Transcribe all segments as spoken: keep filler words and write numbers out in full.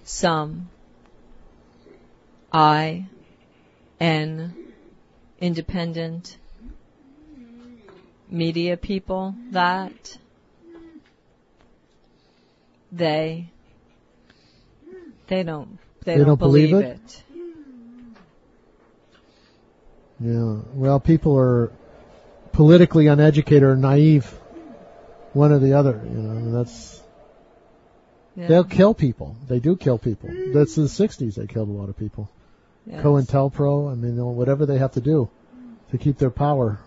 some I N independent media people that they they don't they, They don't, don't believe believe it? it. Yeah. Well, people are politically uneducated or naive, one or the other. You know, that's Yeah. they'll kill people. They do kill people. That's in the sixties. They killed a lot of people. Yes. COINTELPRO. I mean, they'll- whatever they have to do to keep their power.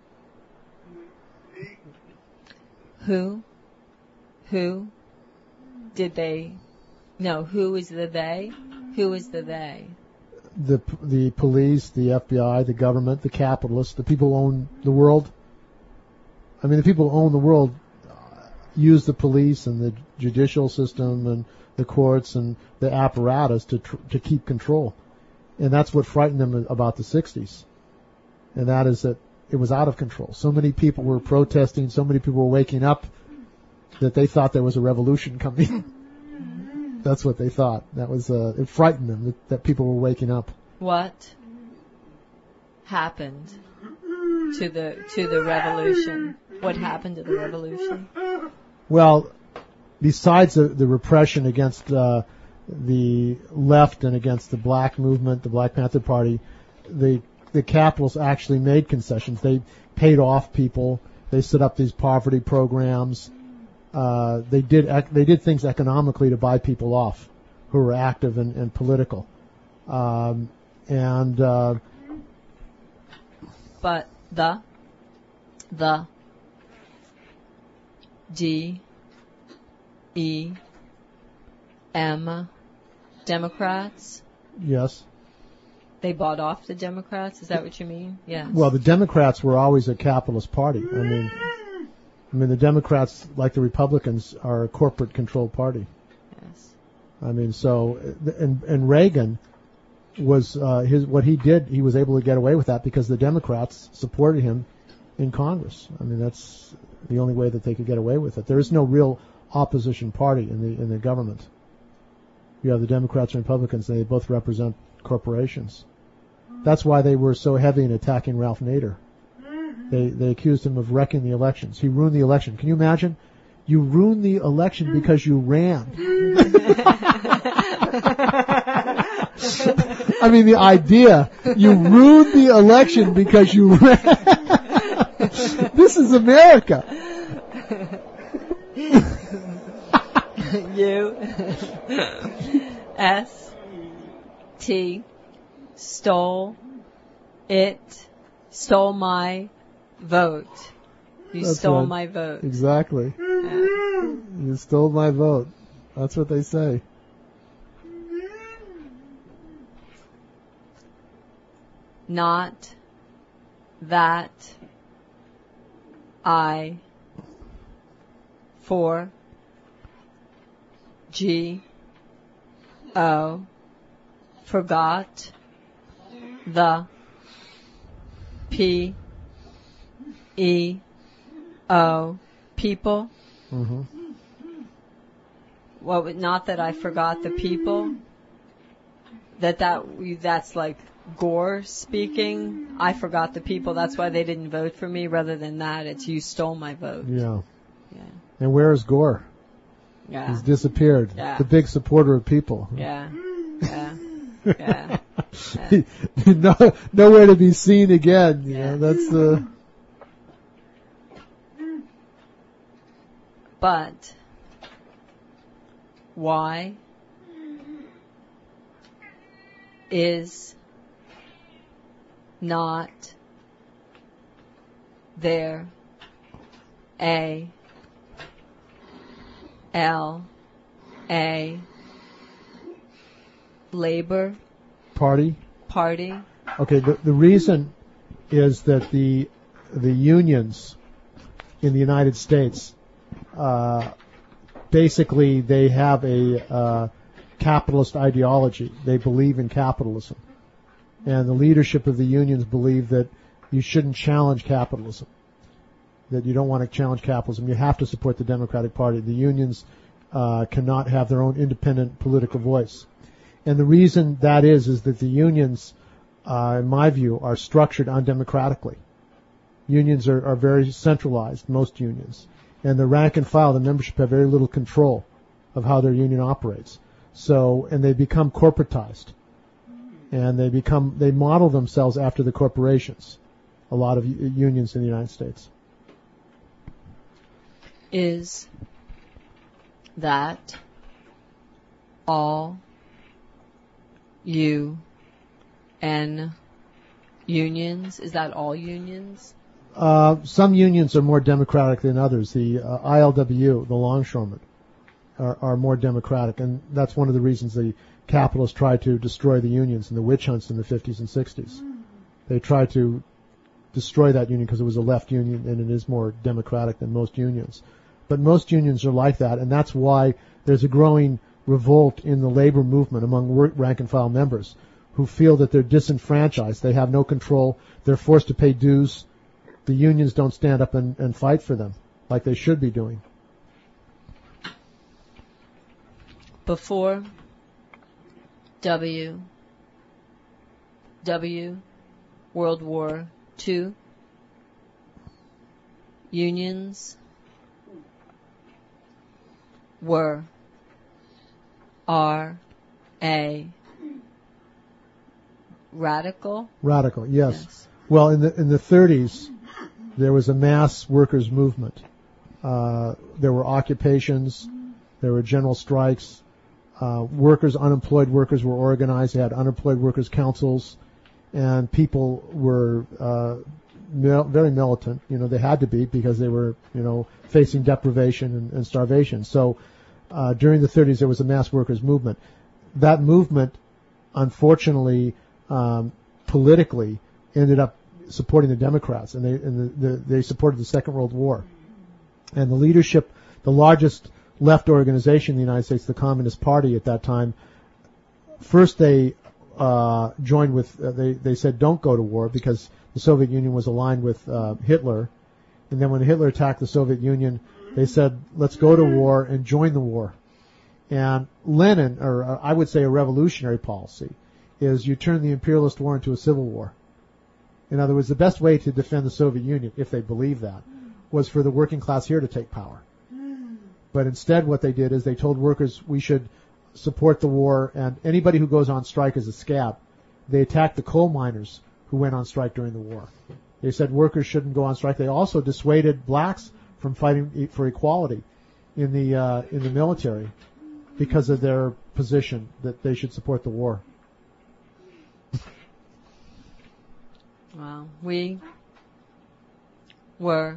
Who? Who did they? No, who is the they? Who is the they? The the police, the F B I, the government, the capitalists, the people who own the world. I mean, the people who own the world use the police and the judicial system and the courts and the apparatus to tr- to keep control. And that's what frightened them about the sixties. And that is that it was out of control. So many people were protesting, so many people were waking up that they thought there was a revolution coming. That's what they thought. That was uh, it frightened them that, that people were waking up. What happened to the to the revolution? What happened to the revolution? Well, besides the, the repression against uh, the left and against the black movement, the Black Panther Party, the the capitalists actually made concessions. They paid off people. They set up these poverty programs. Uh, they did ec- they did things economically to buy people off who were active and, and political. Um, and uh, But the the D E M Democrats, yes. they bought off the Democrats. Is that what you mean? Yeah. Well, the Democrats were always a capitalist party. I mean, I mean the Democrats, like the Republicans, are a corporate-controlled party. Yes. I mean, so and and Reagan was uh, his what he did. He was able to get away with that because the Democrats supported him in Congress. I mean, that's the only way that they could get away with it. There is no real opposition party in the in the government. You have the Democrats and Republicans. They both represent corporations. That's why they were so heavy in attacking Ralph Nader. They they accused him of wrecking the elections. He ruined the election. Can you imagine? You ruined the election because you ran. I mean, the idea. You ruined the election because you ran. This is America. U S T stole it, stole my vote. You That's stole right. my vote. Exactly. Yeah. You stole my vote. That's what they say. Not that I for G O forgot the P E O people. Mm-hmm. Well, not that I forgot the people. That that that's like Gore speaking. I forgot the people. That's why they didn't vote for me. Rather than that, it's you stole my vote. Yeah. Yeah. And where is Gore? Yeah. He's disappeared. Yeah. The big supporter of people. Yeah. Yeah. Yeah. yeah. no, nowhere to be seen again. You Yeah. know, that's the. But why is not there a L A Labor Party? Party? Okay, the, the reason is that the the unions in the United States, uh, basically they have a uh, capitalist ideology. They believe in capitalism. And the leadership of the unions believe that you shouldn't challenge capitalism, that you don't want to challenge capitalism. You have to support the Democratic Party. The unions uh, cannot have their own independent political voice. And the reason that is is that the unions, uh, in my view, are structured undemocratically. Unions are, are very centralized, most unions. And the rank and file, the membership, have very little control of how their union operates. So, and they become corporatized. And they become, they model themselves after the corporations. A lot of u- unions in the United States. Is that all U N unions? Is that all unions? Uh, some unions are more democratic than others. The uh, I L W, the longshoremen, are, are more democratic, and that's one of the reasons the capitalists tried to destroy the unions in the witch hunts in the fifties and sixties. They tried to destroy that union because it was a left union, and it is more democratic than most unions. But most unions are like that, and that's why there's a growing revolt in the labor movement among work, rank and file members who feel that they're disenfranchised. They have no control. They're forced to pay dues. The unions don't stand up and, and fight for them like they should be doing. Before W. W. World War Two, unions were are a radical. Radical, yes. yes. Well, in the in the thirties, there was a mass workers' movement. Uh, there were occupations, there were general strikes. Uh, workers, unemployed workers were organized. They had unemployed workers' councils, and people were uh, mil- very militant. You know, they had to be because they were, you know, facing deprivation and, and starvation. So uh, during the thirties, there was a mass workers' movement. That movement, unfortunately, um, politically, ended up supporting the Democrats, and they and the, the, they supported the Second World War. And the leadership, the largest left organization in the United States, the Communist Party at that time, first they uh, joined with, uh, they, they said don't go to war because the Soviet Union was aligned with uh, Hitler. And then when Hitler attacked the Soviet Union, they said let's go to war and join the war. And Lenin, or uh, I would say a revolutionary policy, is you turn the imperialist war into a civil war. In other words, the best way to defend the Soviet Union, if they believed that, was for the working class here to take power. But instead what they did is they told workers we should support the war, and anybody who goes on strike is a scab. They attacked the coal miners who went on strike during the war. They said workers shouldn't go on strike. They also dissuaded blacks from fighting for equality in the uh, in the military because of their position that they should support the war. Well, we were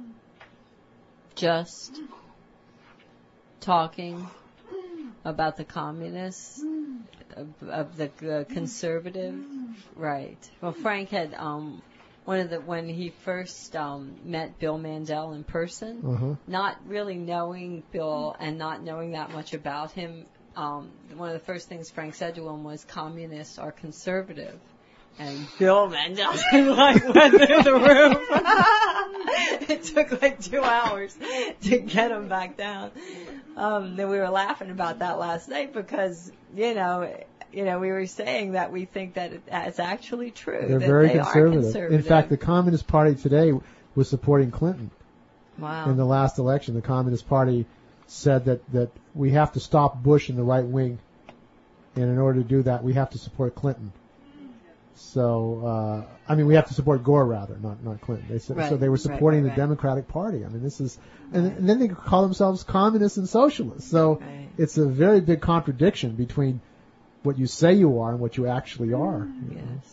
just talking about the communists, of, of the uh, conservative, right? Well, Frank had um, one of the when he first um, met Bill Mandel in person, Uh-huh. not really knowing Bill and not knowing that much about him. Um, one of the first things Frank said to him was, "Communists are conservative." And Bill Mandel like went through the roof. It took like two hours to get him back down. Um, then we were laughing about that last night because, you know, you know, we were saying that we think that it's actually true. They're that very they conservative. Are conservative. In fact, the Communist Party today was supporting Clinton. Wow. In the last election. The Communist Party said that, that we have to stop Bush in the right wing, and in order to do that, we have to support Clinton. So, uh, I mean, we have to support Gore rather, not not Clinton. They said, right, so they were supporting right, right, the right. Democratic Party. I mean, this is, and, and then they call themselves communists and socialists. So right. it's a very big contradiction between what you say you are and what you actually are. You Yes. know?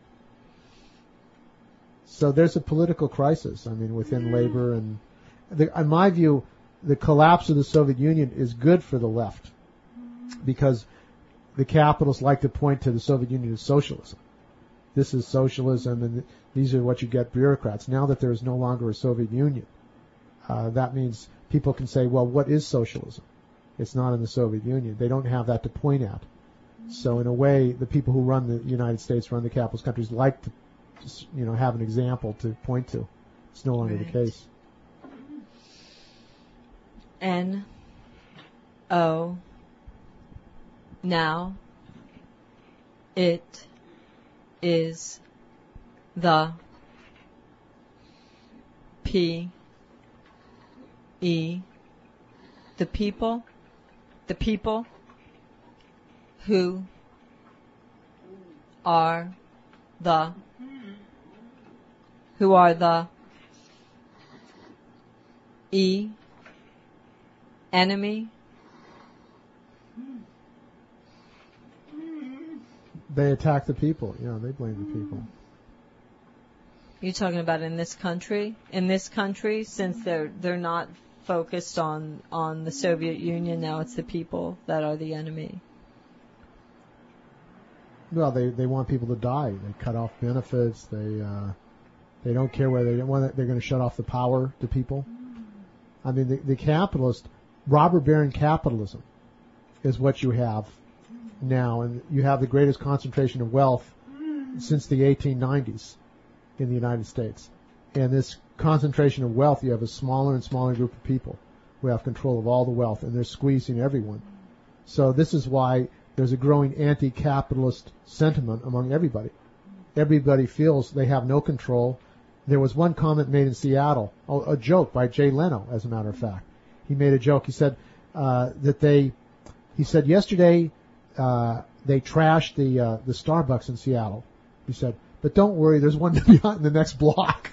So there's a political crisis. I mean, within labor, and the, in my view, the collapse of the Soviet Union is good for the left because the capitalists like to point to the Soviet Union as socialism. This is socialism, and these are what you get bureaucrats. Now that there is no longer a Soviet Union, uh, that means people can say, well, what is socialism? It's not in the Soviet Union. They don't have that to point at. So in a way, the people who run the United States, run the capitalist countries, like to, you know, have an example to point to. It's no longer right. the case. N O. Now it is the P E the people the people who are the who are the E enemy. They attack the people. Yeah, they blame the people. You're talking about in this country? In this country, since they're they're not focused on, on the Soviet Union, now it's the people that are the enemy. Well, they, they want people to die. They cut off benefits. They uh, they don't care whether they want. They're going to shut off the power to people. I mean, the, the capitalist, robber baron capitalism, is what you have now, and you have the greatest concentration of wealth since the eighteen nineties in the United States. And this concentration of wealth, you have a smaller and smaller group of people who have control of all the wealth, and they're squeezing everyone. So this is why there's a growing anti-capitalist sentiment among everybody. Everybody feels they have no control. There was one comment made in Seattle, a joke by Jay Leno, as a matter of fact. He made a joke. He said uh, that they, he said yesterday uh, they trashed the uh, the Starbucks in Seattle. He said, but don't worry, there's one behind the next block.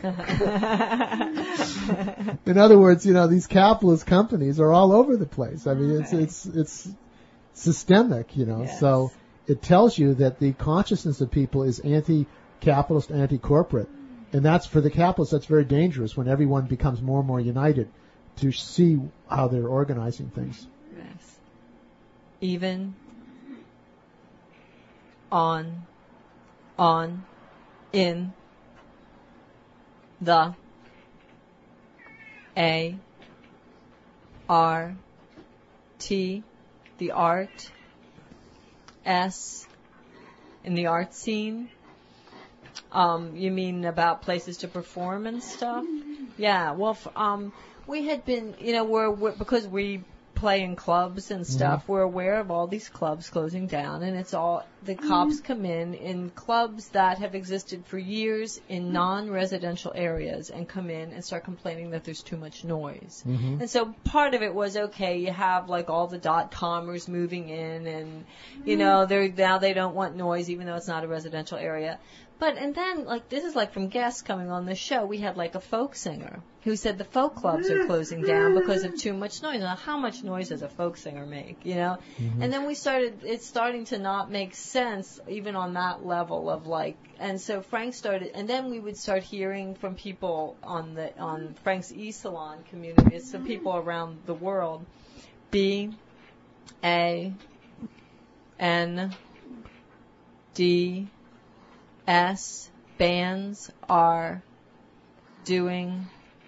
In other words, you know, these capitalist companies are all over the place. I mean, it's it's it's systemic, you know. Yes. So it tells you that the consciousness of people is anti-capitalist, anti-corporate. And that's, for the capitalists, that's very dangerous when everyone becomes more and more united to see how they're organizing things. Yes. Even on, on, in, the, A, R, T, the art, S, in the art scene. Um, you mean about places to perform and stuff? Yeah. Well, f- um, we had been, you know, we're, we're because we play in clubs and stuff. Mm-hmm. We're aware of all these clubs closing down, and it's all the cops mm-hmm. come in in clubs that have existed for years in non-residential areas and come in and start complaining that there's too much noise. Mm-hmm. And so part of it was, okay, you have like all the dot-commers moving in, and you know, they're now they don't want noise even though it's not a residential area. But, and then, like, this is like from guests coming on the show, we had like a folk singer who said the folk clubs are closing down because of too much noise. Now, how much noise does a folk singer make, you know? Mm-hmm. And then we started, it's starting to not make sense even on that level of like, and so Frank started, and then we would start hearing from people on the, on Frank's e-salon community, so people around the world, B, A, N, D, S, bands are doing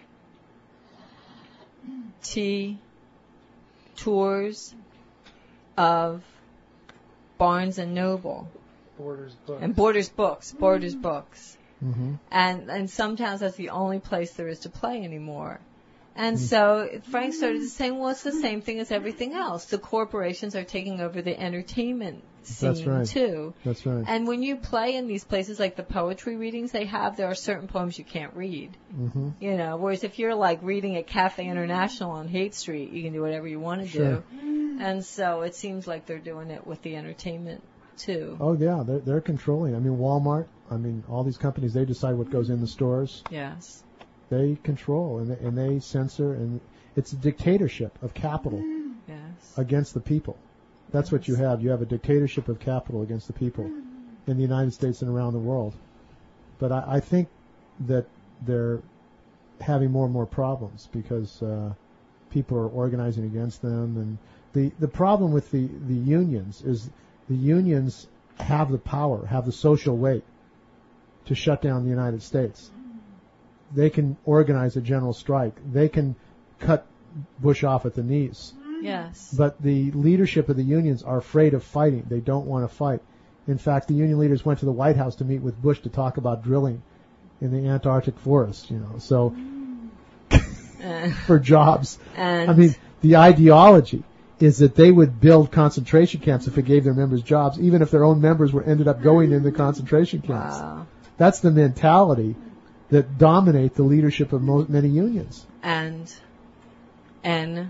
T, tours of Barnes and Noble. Borders Books. And Borders Books. Borders Books. Mm-hmm. And and sometimes that's the only place there is to play anymore. And mm-hmm. so Frank started saying, well, it's the same thing as everything else. The corporations are taking over the entertainment scene, That's right. too. That's right. And when you play in these places, like the poetry readings they have, there are certain poems you can't read. Mm-hmm. You know, whereas if you're like reading at Cafe International on Haight Street, you can do whatever you want to sure. do. And so it seems like they're doing it with the entertainment, too. Oh, yeah, they're, they're controlling. I mean, Walmart, I mean, all these companies, they decide what goes in the stores. Yes. They control, and they, and they censor, and it's a dictatorship of capital yes. against the people. That's yes. what you have. You have a dictatorship of capital against the people in the United States and around the world. But I, I think that they're having more and more problems because uh, people are organizing against them. And the, the problem with the, the unions is the unions have the power, have the social weight to shut down the United States. They can organize a general strike. They can cut Bush off at the knees. Yes. But the leadership of the unions are afraid of fighting. They don't want to fight. In fact, the union leaders went to the White House to meet with Bush to talk about drilling in the Antarctic forest, you know, so uh, for jobs. And I mean, the ideology is that they would build concentration camps if it gave their members jobs, even if their own members were ended up going in the concentration camps. Wow. That's the mentality that dominate the leadership of mo- many unions. And N,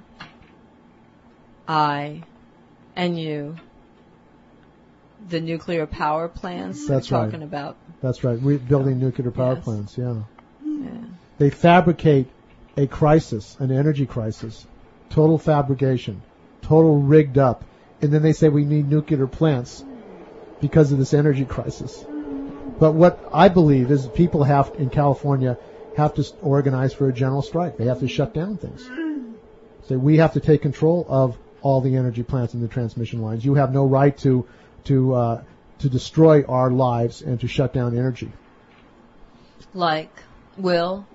I, and U, the nuclear power plants That's we're right. talking about. That's right. We're building nuclear power Yes. plants, yeah. Yeah. They fabricate a crisis, an energy crisis, total fabrication, total rigged up, and then they say we need nuclear plants because of this energy crisis. But what I believe is people have, in California, have to organize for a general strike. They have to shut down things. Say, we have to take control of all the energy plants and the transmission lines. You have no right to, to, uh, to destroy our lives and to shut down energy. Like, will,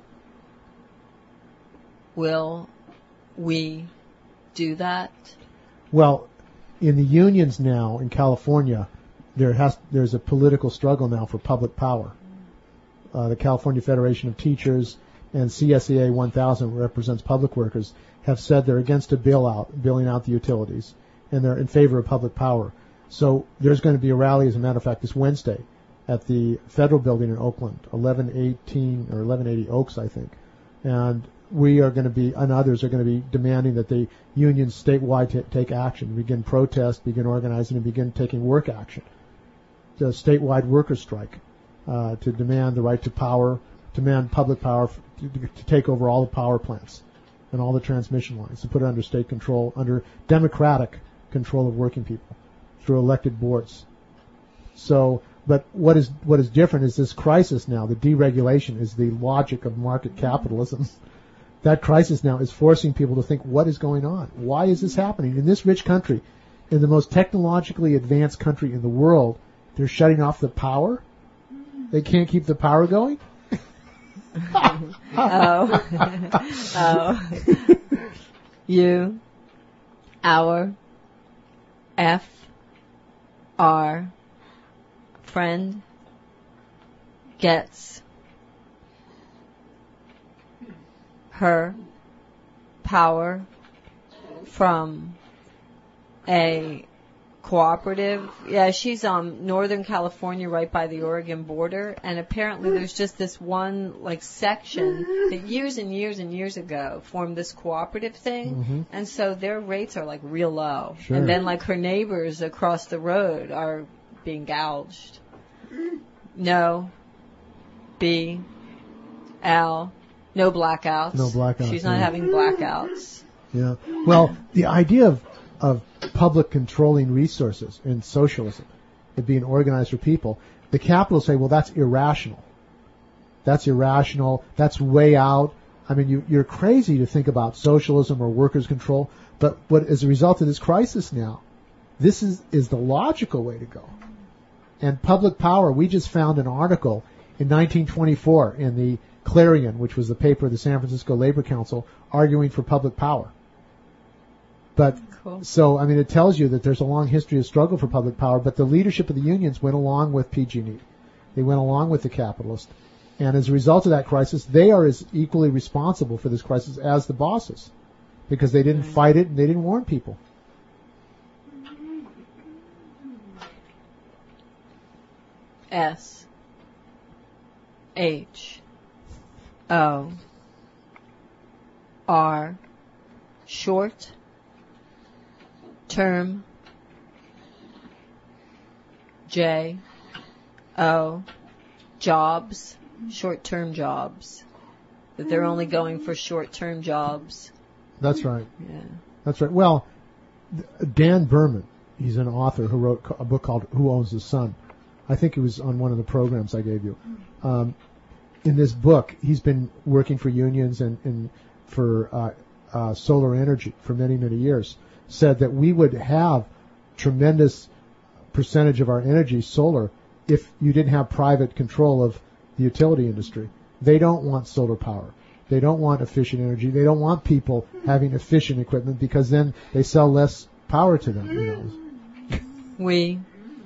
will we do that? Well, in the unions now in California, there has there's a political struggle now for public power. Uh, the California Federation of Teachers and C S E A one thousand, which represents public workers, have said they're against a bailout, billing out the utilities, and they're in favor of public power. So there's going to be a rally, as a matter of fact, this Wednesday at the Federal Building in Oakland, eleven eighteen or eleven eighty Oaks, I think. And we are going to be, and others are going to be demanding that the unions statewide t- take action, begin protest, begin organizing, and begin taking work action. The statewide worker strike uh, to demand the right to power, demand public power f- to, to take over all the power plants and all the transmission lines, to put it under state control, under democratic control of working people through elected boards. So, but what is what is different is this crisis now. The deregulation is the logic of market capitalism. That crisis now is forcing people to think, what is going on? Why is this happening? In this rich country, in the most technologically advanced country in the world, they're shutting off the power? They can't keep the power going? oh. oh. You, our, F, R, friend, gets her power from a cooperative. Yeah, she's um Northern California, right by the Oregon border, and apparently there's just this one like section that years and years and years ago formed this cooperative thing, Mm-hmm. and so their rates are like real low. Sure. And then like her neighbors across the road are being gouged. No. B. L. No blackouts. No blackouts, She's not yeah. having blackouts. Yeah. Well, the idea of, of public controlling resources in socialism, it being organized for people, the capitalists say, well, that's irrational. That's irrational. That's way out. I mean, you, you're crazy to think about socialism or workers' control. But what, as a result of this crisis now, this is, is the logical way to go. And public power, we just found an article in nineteen twenty-four in the Clarion, which was the paper of the San Francisco Labor Council, arguing for public power. But Cool. so, I mean, it tells you that there's a long history of struggle for public power, but the leadership of the unions went along with P G and E. They went along with the capitalists. And as a result of that crisis, they are as equally responsible for this crisis as the bosses, because they didn't fight it and they didn't warn people. S. H. O. R. Short. Term. J. O. Jobs. Short-term jobs. That they're only going for short-term jobs. That's right. Yeah. That's right. Well, Dan Berman, he's an author who wrote a book called Who Owns the Sun. I think it was on one of the programs I gave you. Um, in this book, he's been working for unions and, and for uh, uh, solar energy for many, many years. Said that we would have tremendous percentage of our energy solar if you didn't have private control of the utility industry. They don't want solar power. They don't want efficient energy. They don't want people having efficient equipment because then they sell less power to them. You know. We,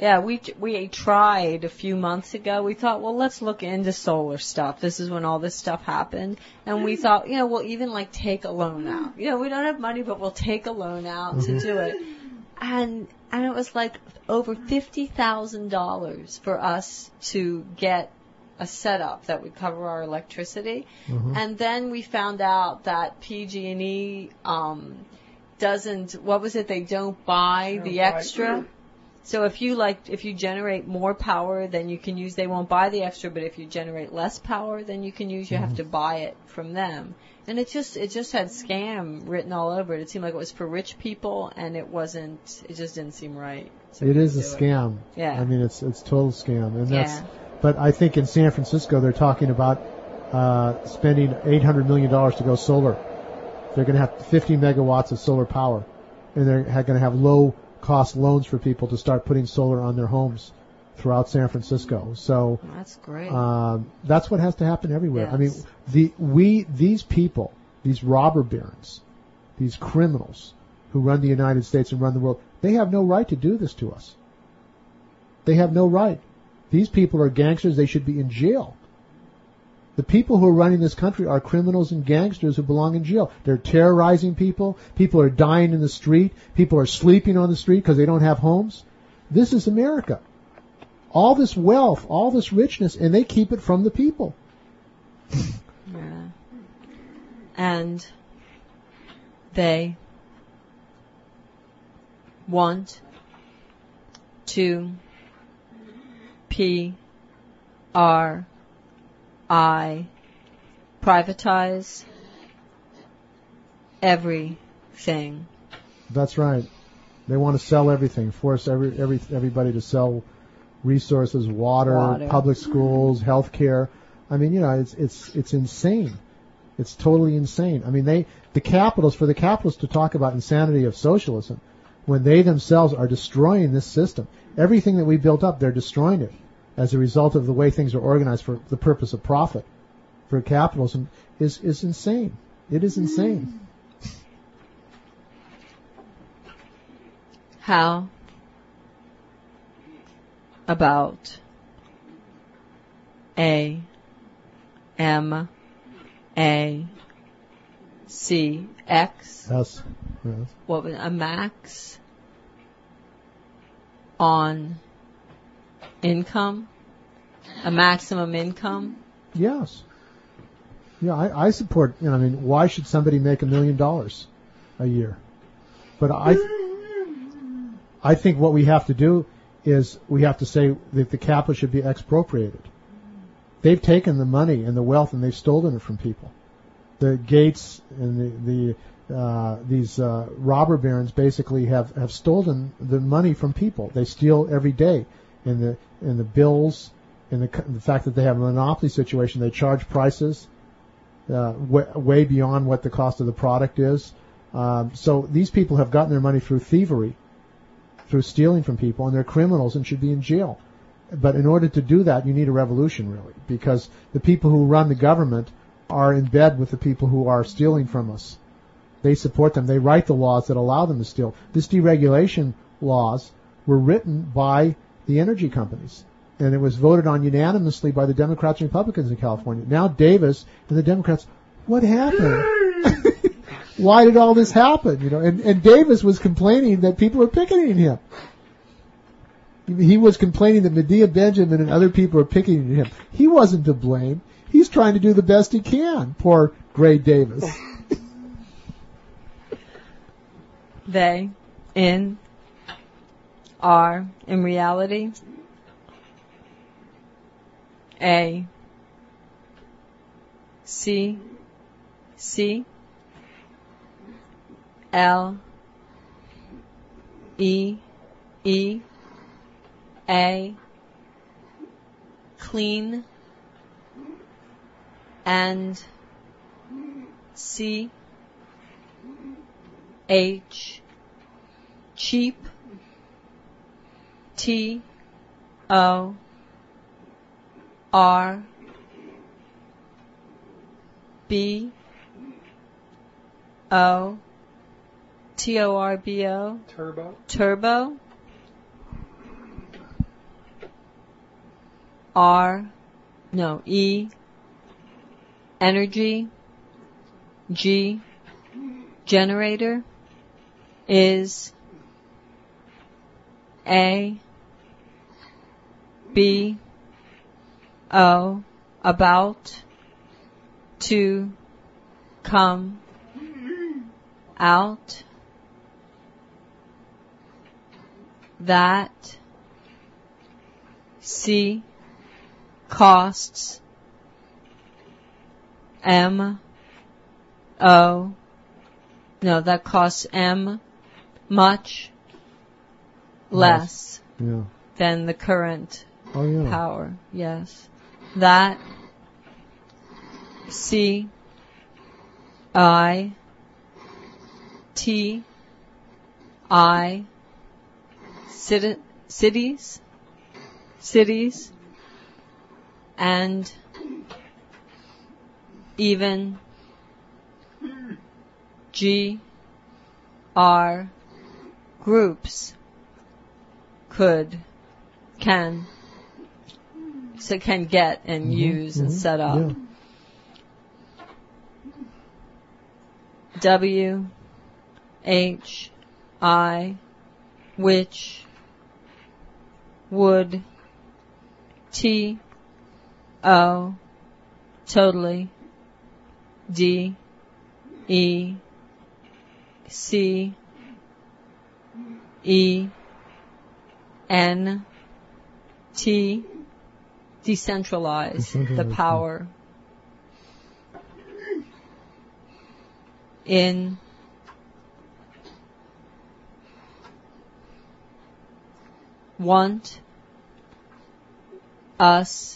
Yeah, we we tried a few months ago. We thought, well, let's look into solar stuff. This is when all this stuff happened. And we thought, you know, we'll even like take a loan out. You know, we don't have money, but we'll take a loan out mm-hmm. to do it. And and it was like over fifty thousand dollars for us to get a setup that would cover our electricity. Mm-hmm. And then we found out that P G and E um, doesn't, what was it, they don't buy the extra. So if you like, if you generate more power than you can use, they won't buy the extra. But if you generate less power than you can use, you mm-hmm. have to buy it from them. And it just, it just had scam written all over it. It seemed like it was for rich people, and it wasn't. It just didn't seem right. So it is a scam. It. Yeah. I mean, it's it's total scam, and that's. Yeah. But I think in San Francisco they're talking about uh, spending eight hundred million dollars to go solar. They're going to have fifty megawatts of solar power, and they're going to have low cost loans for people to start putting solar on their homes throughout San Francisco. So that's great. Um, that's what has to happen everywhere. Yes. I mean, the we these people, these robber barons, these criminals who run the United States and run the world, they have no right to do this to us. They have no right. These people are gangsters. They should be in jail. The people who are running this country are criminals and gangsters who belong in jail. They're terrorizing people. People are dying in the street. People are sleeping on the street because they don't have homes. This is America. All this wealth, all this richness, and they keep it from the people. Yeah. And they want to P R I privatize everything. That's right. They want to sell everything, force every, every everybody to sell resources, water, water. public schools, health care. I mean, you know, it's it's it's insane. It's totally insane. I mean, they the capitalists for the capitalists to talk about insanity of socialism when they themselves are destroying this system. Everything that we built up, they're destroying it as a result of the way things are organized for the purpose of profit. For capitalism is is insane. It is insane. How about A M A C X? Yes. Yes. What was a max on income? A maximum income? Yes. Yeah, I, I support, you know, I mean, why should somebody make a million dollars a year? But I I think what we have to do is we have to say that the capital should be expropriated. They've taken the money and the wealth and they've stolen it from people. The Gates and the, the uh, these uh, robber barons basically have, have stolen the money from people. They steal every day in the in the bills, in the, the fact that they have a monopoly situation. They charge prices uh, way, way beyond what the cost of the product is. Um, so these people have gotten their money through thievery, through stealing from people, and they're criminals and should be in jail. But in order to do that, you need a revolution, really, because the people who run the government are in bed with the people who are stealing from us. They support them. They write the laws that allow them to steal. This deregulation laws were written by the energy companies, and it was voted on unanimously by the Democrats and Republicans in California. Now Davis and the Democrats, what happened? Why did all this happen? You know, and, and Davis was complaining that people were picketing him. He was complaining that Medea Benjamin and other people were picketing him. He wasn't to blame. He's trying to do the best he can. Poor Gray Davis. They, in, are, in reality, A, C, C, L, E, E, A, clean, and C, H, cheap, T, O, R, B, O, T O R B O, Turbo. Turbo, R, no, E, energy, G, generator, is A, B, O, about to come out, that, C, costs, M, O, no, that costs M much less Yeah. than the current Oh, yeah. power. Yes. That, C, I, T, I, citi- cities, cities, and even G, R, groups could, can, so can get and Mm-hmm, use mm-hmm, and set up. Yeah. W, H, I, which, would, T, O, totally, D, E, C, E, N, T, decentralize the Decentralize, power. In, want, us,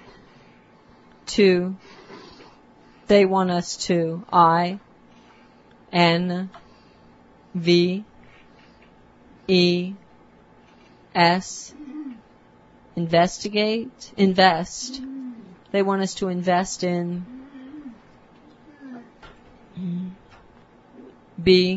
to, they want us to, I, N, V, E, S, investigate, invest. They want us to invest in B,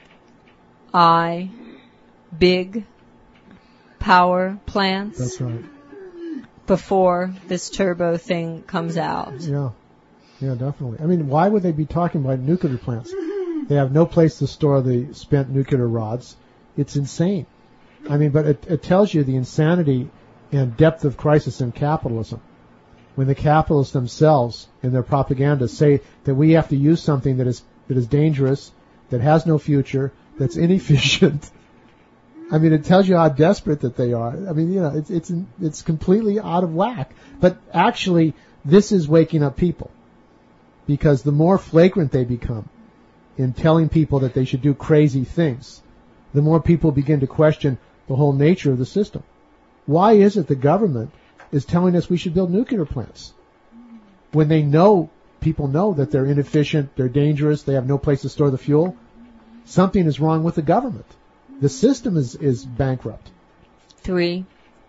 I, big power plants. That's right. Before this turbo thing comes out. Yeah. Yeah, definitely. I mean, why would they be talking about nuclear plants? They have no place to store the spent nuclear rods. It's insane. I mean, but it, it tells you the insanity and depth of crisis in capitalism. When the capitalists themselves, in their propaganda, say that we have to use something that is that is dangerous, that has no future, that's inefficient. I mean, it tells you how desperate that they are. I mean, you know, it's it's it's completely out of whack. But actually, this is waking up people, because the more flagrant they become in telling people that they should do crazy things, the more people begin to question the whole nature of the system. Why is it the government is telling us we should build nuclear plants when they know, people know that they're inefficient, they're dangerous, they have no place to store the fuel? Something is wrong with the government. The system is, is bankrupt. Three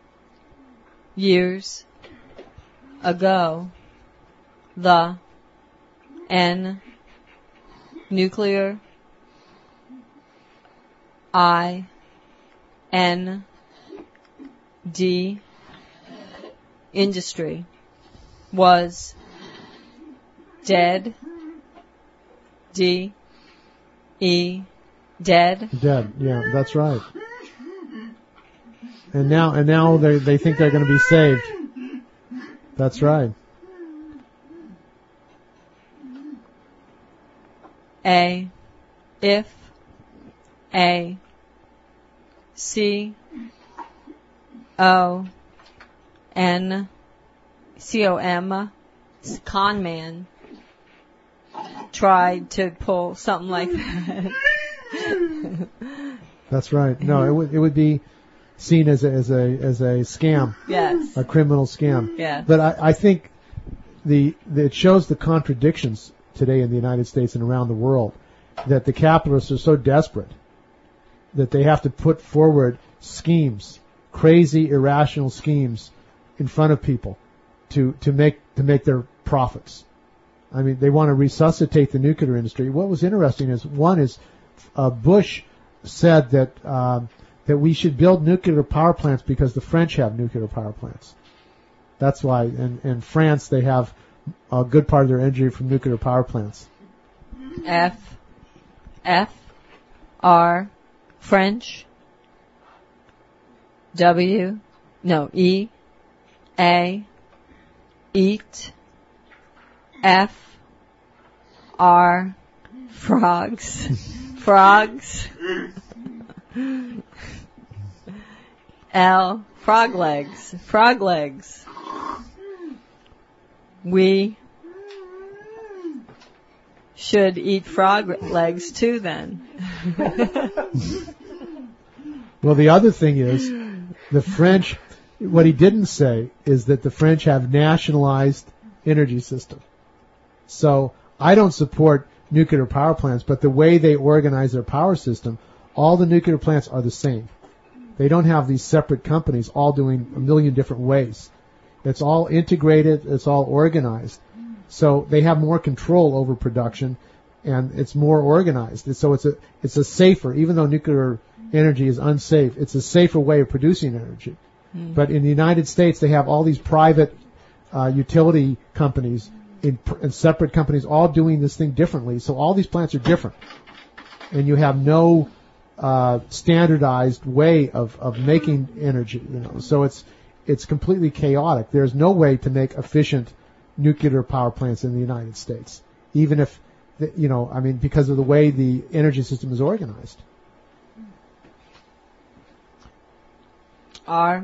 years ago, the N nuclear I N D industry was dead. D E dead. Dead. Yeah, that's right. And now, and now they they think they're going to be saved. That's right. A, if, A, C, O, N, C O M, con man, tried to pull something like that. That's right. No, it would it would be seen as a as a as a scam. Yes. A criminal scam. Yes. But I, I think the, the it shows the contradictions today in the United States and around the world, that the capitalists are so desperate that they have to put forward schemes, crazy, irrational schemes, in front of people to to make to make their profits. I mean, they want to resuscitate the nuclear industry. What was interesting is, one is uh, Bush said that um, that we should build nuclear power plants because the French have nuclear power plants. That's why. In, in France, they have a good part of their energy from nuclear power plants. F, F, R, French, W, no, E, A, eat, F, R, frogs, frogs, L, frog legs, frog legs. We should eat frog legs too then. Well, the other thing is, the French, what he didn't say is that the French have nationalized energy system. So I don't support nuclear power plants, but the way they organize their power system, all the nuclear plants are the same. They don't have these separate companies all doing a million different ways. It's all integrated, it's all organized. So they have more control over production, and it's more organized. And so it's a it's a safer, even though nuclear energy is unsafe, it's a safer way of producing energy. Mm. But in the United States, they have all these private uh, utility companies in, in separate companies all doing this thing differently. So all these plants are different, and you have no uh, standardized way of, of making energy. You know, so it's it's completely chaotic. There's no way to make efficient nuclear power plants in the United States, even if, the, you know, I mean, because of the way the energy system is organized. R,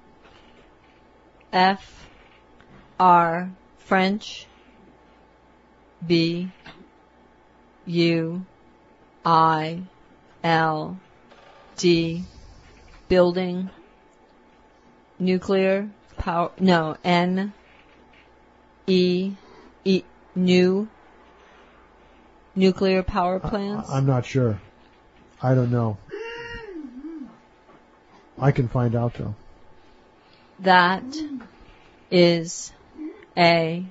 F, R, French, B, U, I, L, D, building, nuclear power, no, N, E, E, new, nuclear power plants? I, I'm not sure. I don't know. I can find out though. That is a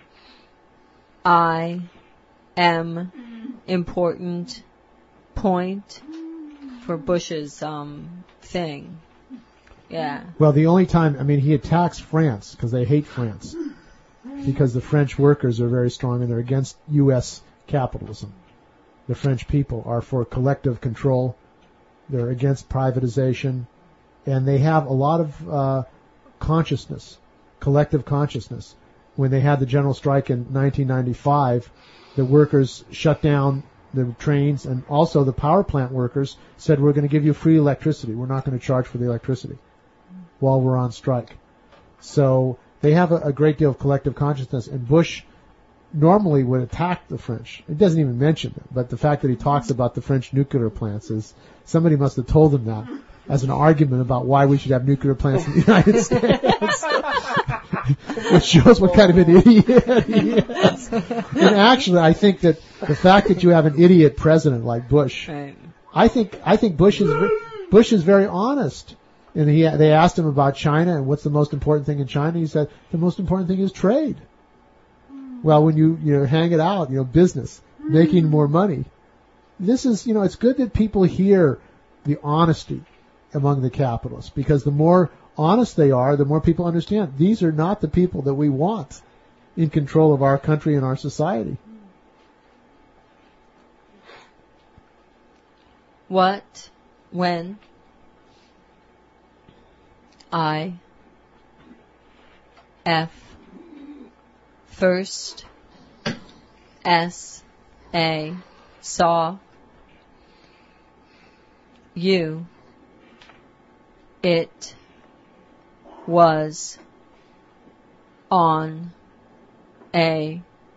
I M important point for Bush's um thing. Yeah. Well, the only time, I mean, he attacks France because they hate France. Because the French workers are very strong and they're against U S capitalism. The French people are for collective control. They're against privatization. And they have a lot of uh, consciousness, collective consciousness. When they had the general strike in nineteen ninety-five, the workers shut down the trains, and also the power plant workers said, we're going to give you free electricity. We're not going to charge for the electricity while we're on strike. So they have a, a great deal of collective consciousness, and Bush normally would attack the French. It doesn't even mention them, but the fact that he talks about the French nuclear plants is, somebody must have told him that as an argument about why we should have nuclear plants in the United States. Which shows what kind of an idiot he is. And actually, I think that the fact that you have an idiot president like Bush, Right. I think I think Bush is Bush is very honest. And he they asked him about China and what's the most important thing in China. He said the most important thing is trade. Well, when you you know hang it out, you know, business, making more money. This is you know it's good that people hear the honesty among the capitalists, because the more honest they are, the more people understand these are not the people that we want in control of our country and our society. What, when, I, F, first, S, A, saw, you, it, was, on, a,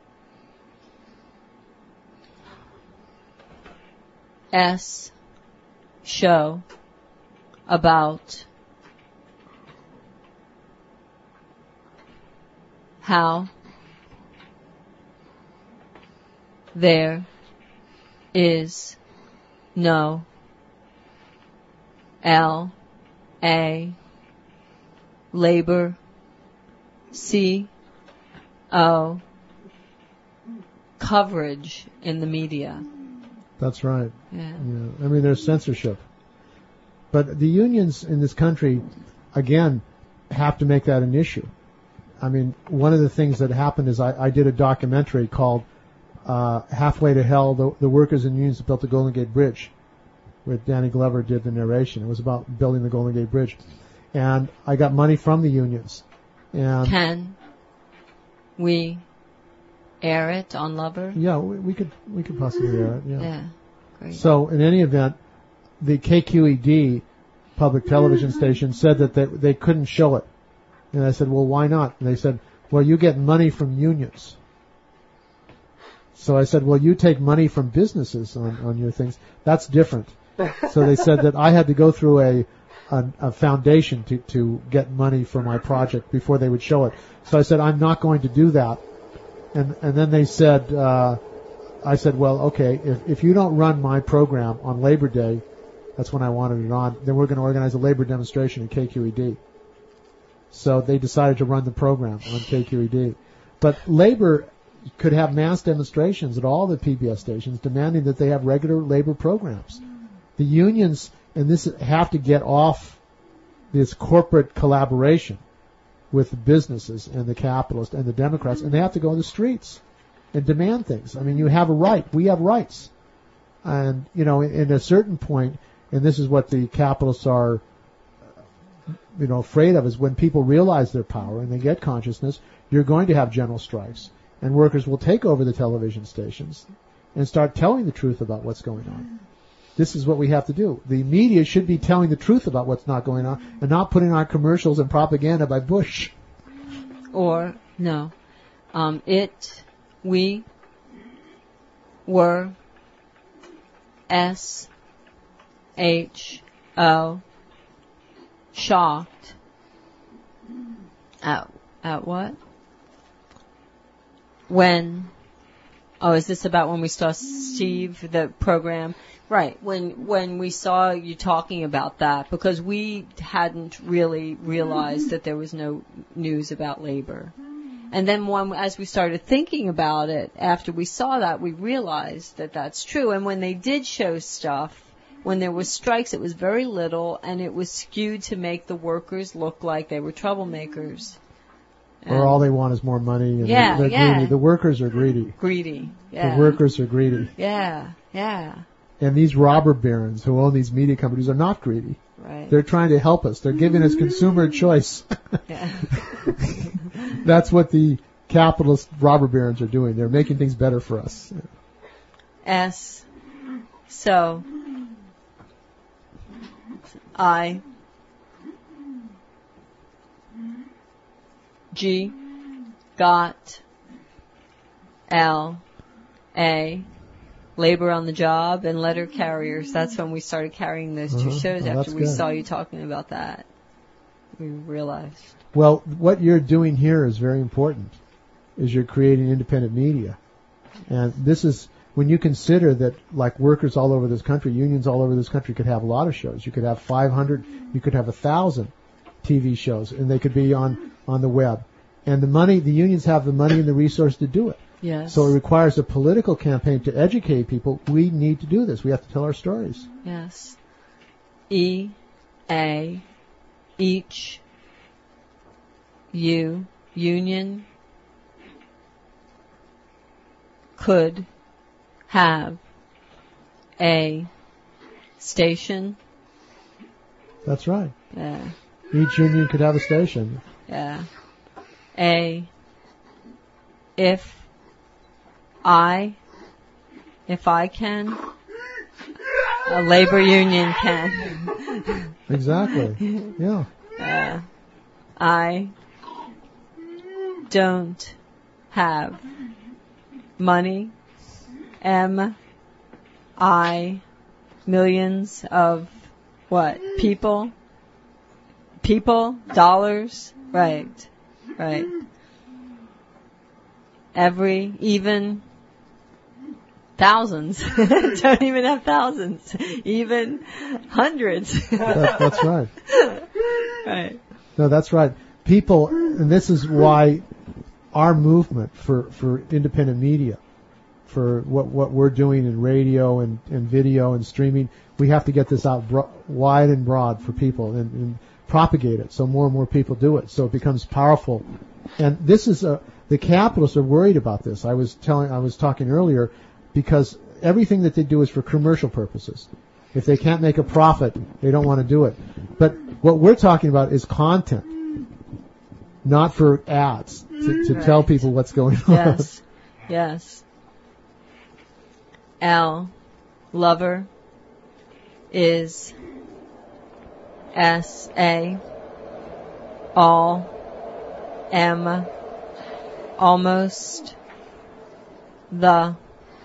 S, show, about, how, there, is, no, L, A, labor, C, O, coverage in the media. That's right. Yeah. Yeah. I mean, there's censorship. But the unions in this country, again, have to make that an issue. I mean, one of the things that happened is I, I did a documentary called uh, Halfway to Hell, the, the Workers and Unions That Built the Golden Gate Bridge, where Danny Glover did the narration. It was about building the Golden Gate Bridge. And I got money from the unions. And Can we air it on Lover? Yeah, we, we could we could possibly air it, yeah. Yeah, great. So, in any event, the K Q E D public television station said that they, they couldn't show it. And I said, well, why not? And they said, well, you get money from unions. So I said, well, you take money from businesses on, on your things. That's different. So they said that I had to go through a, a, a foundation to, to get money for my project before they would show it. So I said, I'm not going to do that. And, and then they said, uh, I said, well, okay, if, if you don't run my program on Labor Day, that's when I wanted it on, then we're going to organize a labor demonstration at K Q E D. So they decided to run the program on K Q E D. But labor could have mass demonstrations at all the P B S stations demanding that they have regular labor programs. The unions, and this, have to get off this corporate collaboration with the businesses and the capitalists and the Democrats, and they have to go on the streets and demand things. I mean, you have a right. We have rights. And, you know, in, in a certain point, and this is what the capitalists are, you know, afraid of, is when people realize their power and they get consciousness, you're going to have general strikes. And workers will take over the television stations and start telling the truth about what's going on. This is what we have to do. The media should be telling the truth about what's not going on and not putting on commercials and propaganda by Bush. Or, no, um, it, we, were, S, H, O, shocked. At, at what? When, oh, is this about when we saw Steve, the program? Right, when when we saw you talking about that, because we hadn't really realized that there was no news about labor. And then when, as we started thinking about it, after we saw that, we realized that that's true. And when they did show stuff, when there was strikes, it was very little, and it was skewed to make the workers look like they were troublemakers. Or all they want is more money. And yeah, they're yeah. greedy. The workers are greedy. Greedy, yeah. The workers are greedy. Yeah, yeah. And these robber barons who own these media companies are not greedy. Right. They're trying to help us. They're giving us consumer choice. Yeah. That's what the capitalist robber barons are doing. They're making things better for us. S. So. I. G. Got. L. A. Labor on the Job and Letter Carriers. That's when we started carrying those two uh-huh. shows oh, after we good. saw you talking about that. We realized. Well, what you're doing here is very important, is you're creating independent media. And this is, when you consider that, like, workers all over this country, unions all over this country could have a lot of shows. You could have five hundred, you could have one thousand T V shows, and they could be on, on the web. And the money, the unions have the money and the resource to do it. Yes. So it requires a political campaign to educate people. We need to do this. We have to tell our stories. Yes. E, A, each, you, union, could have a station. That's right. Yeah. Each union could have a station. Yeah. A, if I, if I can, a labor union can. Exactly. Yeah. Uh, I don't have money. M, I, millions of what? People? People? Dollars? Right. Right. Every, even, thousands. Don't even have thousands. Even hundreds. That, that's right. Right. No, that's right. People, and this is why our movement for, for independent media, for what, what we're doing in radio and, and video and streaming, we have to get this out bro- wide and broad for people and, and propagate it so more and more people do it, so it becomes powerful And this is a, the capitalists are worried about this. I was telling, I was talking earlier, because everything that they do is for commercial purposes. If they can't make a profit, they don't want to do it. But what we're talking about is content, not for ads, to, to right. tell people what's going on. Yes, yes. L, lover, is, S, A, all, M, almost, the,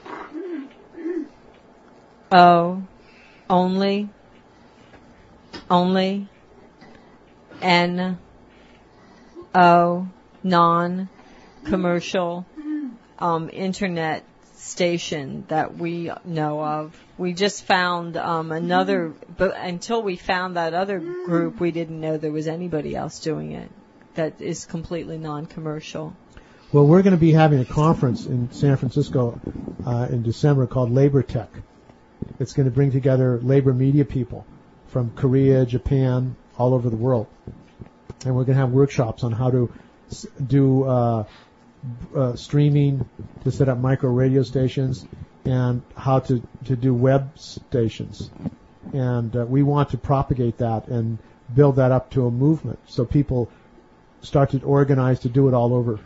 O, only, only, N, O, non-commercial, um, internet station that we know of. We just found um, another, but until we found that other group, we didn't know there was anybody else doing it that is completely non-commercial. Well, we're going to be having a conference in San Francisco uh, in December called Labor Tech. It's going to bring together labor media people from Korea, Japan, all over the world. And we're going to have workshops on how to s- do uh, uh, streaming, to set up micro radio stations, and how to, to do web stations. And uh, we want to propagate that and build that up to a movement so people start to organize to do it all over.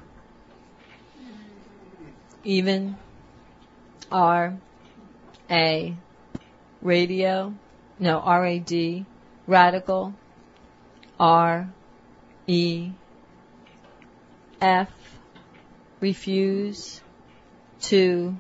Even, R, A, radio, no, R A D, radical, R, E, F, refuse, to,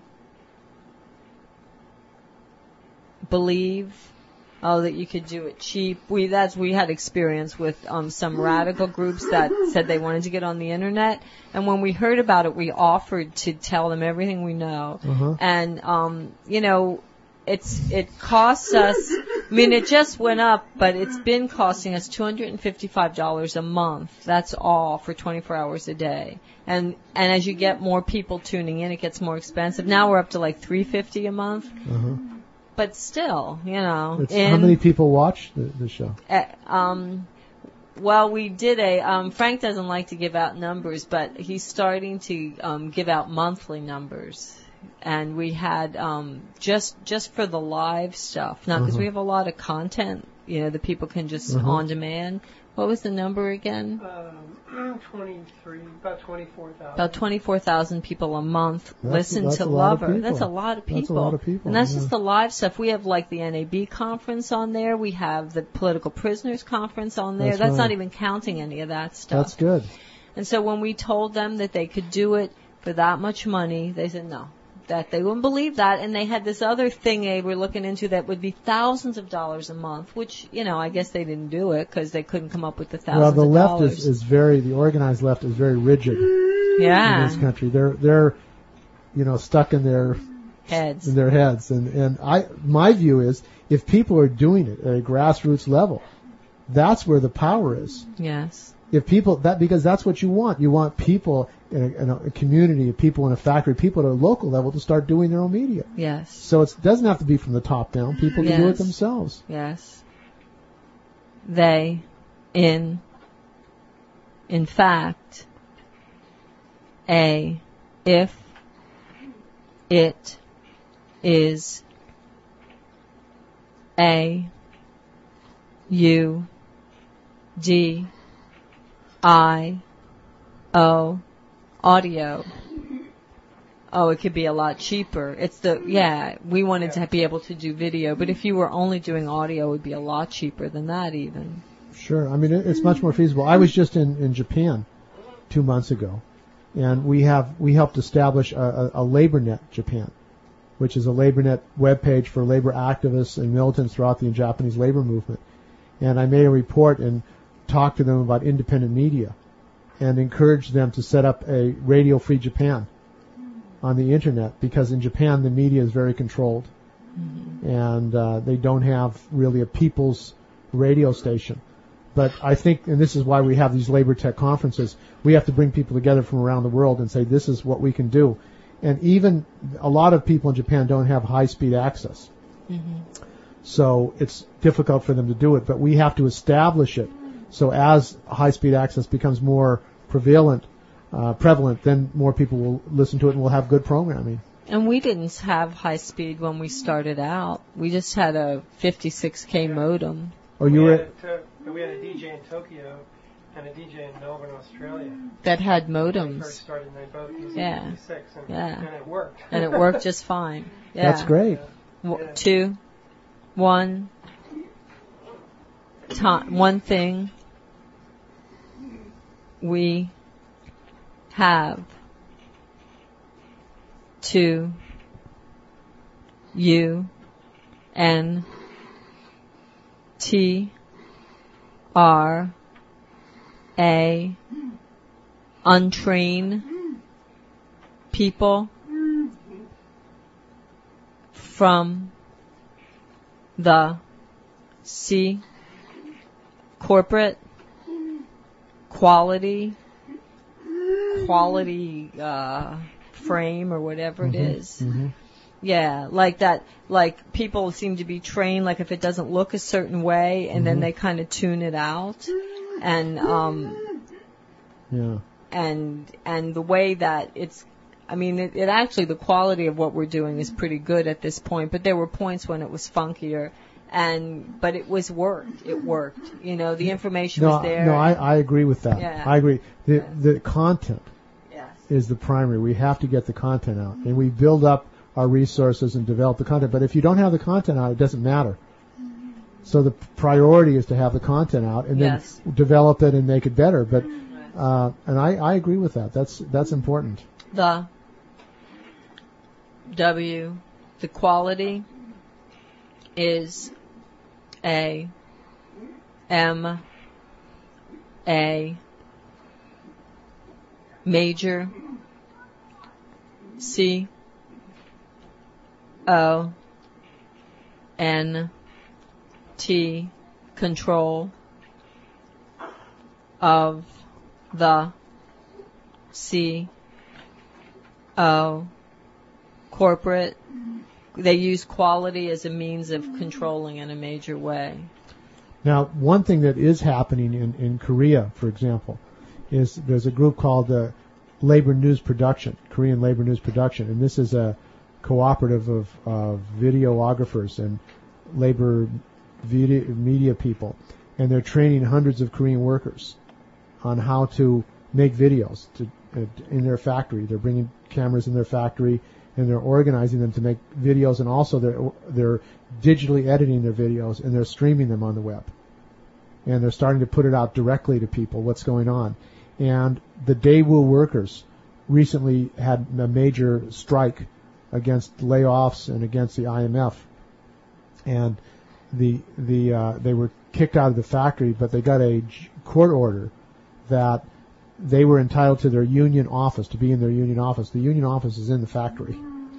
believe, oh, that you could do it cheap. We that's we had experience with um, some radical groups that said they wanted to get on the internet, and when we heard about it, we offered to tell them everything we know. Uh-huh. And um, you know, it's it costs us. I mean, it just went up, but it's been costing us two hundred and fifty-five dollars a month. That's all for twenty-four hours a day. And and as you get more people tuning in, it gets more expensive. Now we're up to like three hundred fifty dollars a month. Uh-huh. But still, you know. It's, in, how many people watch the, the show? Uh, um, well, we did a, um, Frank doesn't like to give out numbers, but he's starting to um, give out monthly numbers. And we had, um, just just for the live stuff, not because uh-huh. we have a lot of content, you know, that people can just uh-huh. on demand. What was the number again? Um, twenty-three, about twenty-four thousand. About twenty-four thousand people a month That's- listen that's to a lot of Lover. people. That's a lot of people. That's a lot of people, And that's yeah. just the live stuff. We have like the N A B conference on there. We have the political prisoners conference on there. That's That's, right. not even counting any of that stuff. That's good. And so when we told them that they could do it for that much money, they said no. That they wouldn't believe that, and they had this other thing they were looking into that would be thousands of dollars a month, which, you know, I guess they didn't do it because they couldn't come up with the thousands Well, the of left dollars. is, is very, the organized left is very rigid yeah. in this country. They're, they're, you know, stuck in their Heads. in their heads. And, and I, my view is, if people are doing it at a grassroots level, that's where the power is. Yes. If people, that, because that's what you want. You want people in a, in a community, people in a factory, people at a local level to start doing their own media. Yes. So it doesn't have to be from the top down. People can do it Yes. themselves. Yes. They, in, in fact, a, if, it, is, a, u, d, I, O, audio. Oh, it could be a lot cheaper. It's the, yeah, we wanted to be able to do video, but if you were only doing audio, it would be a lot cheaper than that even. Sure. I mean, it, it's much more feasible. I was just in, in Japan two months ago, and we have, we helped establish a, a, a LaborNet Japan, which is a LaborNet webpage for labor activists and militants throughout the Japanese labor movement. And I made a report and talked to them about independent media and encouraged them to set up a Radio Free Japan on the internet, because in Japan the media is very controlled. Mm-hmm. And uh, they don't have really a people's radio station. But I think, and this is why we have these labor tech conferences, we have to bring people together from around the world and say this is what we can do. And even a lot of people in Japan don't have high-speed access. Mm-hmm. So it's difficult for them to do it, but we have to establish it. So as high-speed access becomes more prevalent, uh, prevalent, then more people will listen to it and we'll have good programming. And we didn't have high speed when we started out. We just had a fifty-six K modem. Or you we, were had a to- we had a D J in Tokyo and a D J in Melbourne, Australia. That had When we first modems. started, and they both used Yeah. fifty-six, and, Yeah. and it worked. And it worked just fine. Yeah. That's great. W- two, one, time, one thing we have to U N T R A untrained people from the C corporate quality quality uh frame or whatever Mhm, it is. mhm. Yeah, like that, like people seem to be trained, like if it doesn't look a certain way, and then Mhm. they kind of tune it out. And, um, Yeah. and, and the way that it's, I mean, it, it actually, the quality of what we're doing is pretty good at this point, but there were points when it was funkier. And, but it was worked. It worked. You know, the information No, was there. no, I, I agree with that. Yeah. I agree. The Yeah. the content Yes. is the primary. We have to get the content out, and we build up our resources and develop the content. But if you don't have the content out, it doesn't matter. So the priority is to have the content out, and then Yes. develop it and make it better. But uh, and I, I agree with that. That's that's important. The W, the quality is A M A major C O N T control of the C O corporate. They use quality as a means of controlling in a major way. Now, one thing that is happening in, in Korea, for example, is there's a group called the Labor News Production, Korean Labor News Production, and this is a cooperative of, of videographers and labor video, media people, and they're training hundreds of Korean workers on how to make videos to, uh, in their factory. They're bringing cameras in their factory, and they're organizing them to make videos, and also they're they're digitally editing their videos, and they're streaming them on the web. And they're starting to put it out directly to people, what's going on. And the Daewoo workers recently had a major strike against layoffs and against the I M F. And the the uh, they were kicked out of the factory, but they got a court order that they were entitled to their union office, to be in their union office. The union office is in the factory.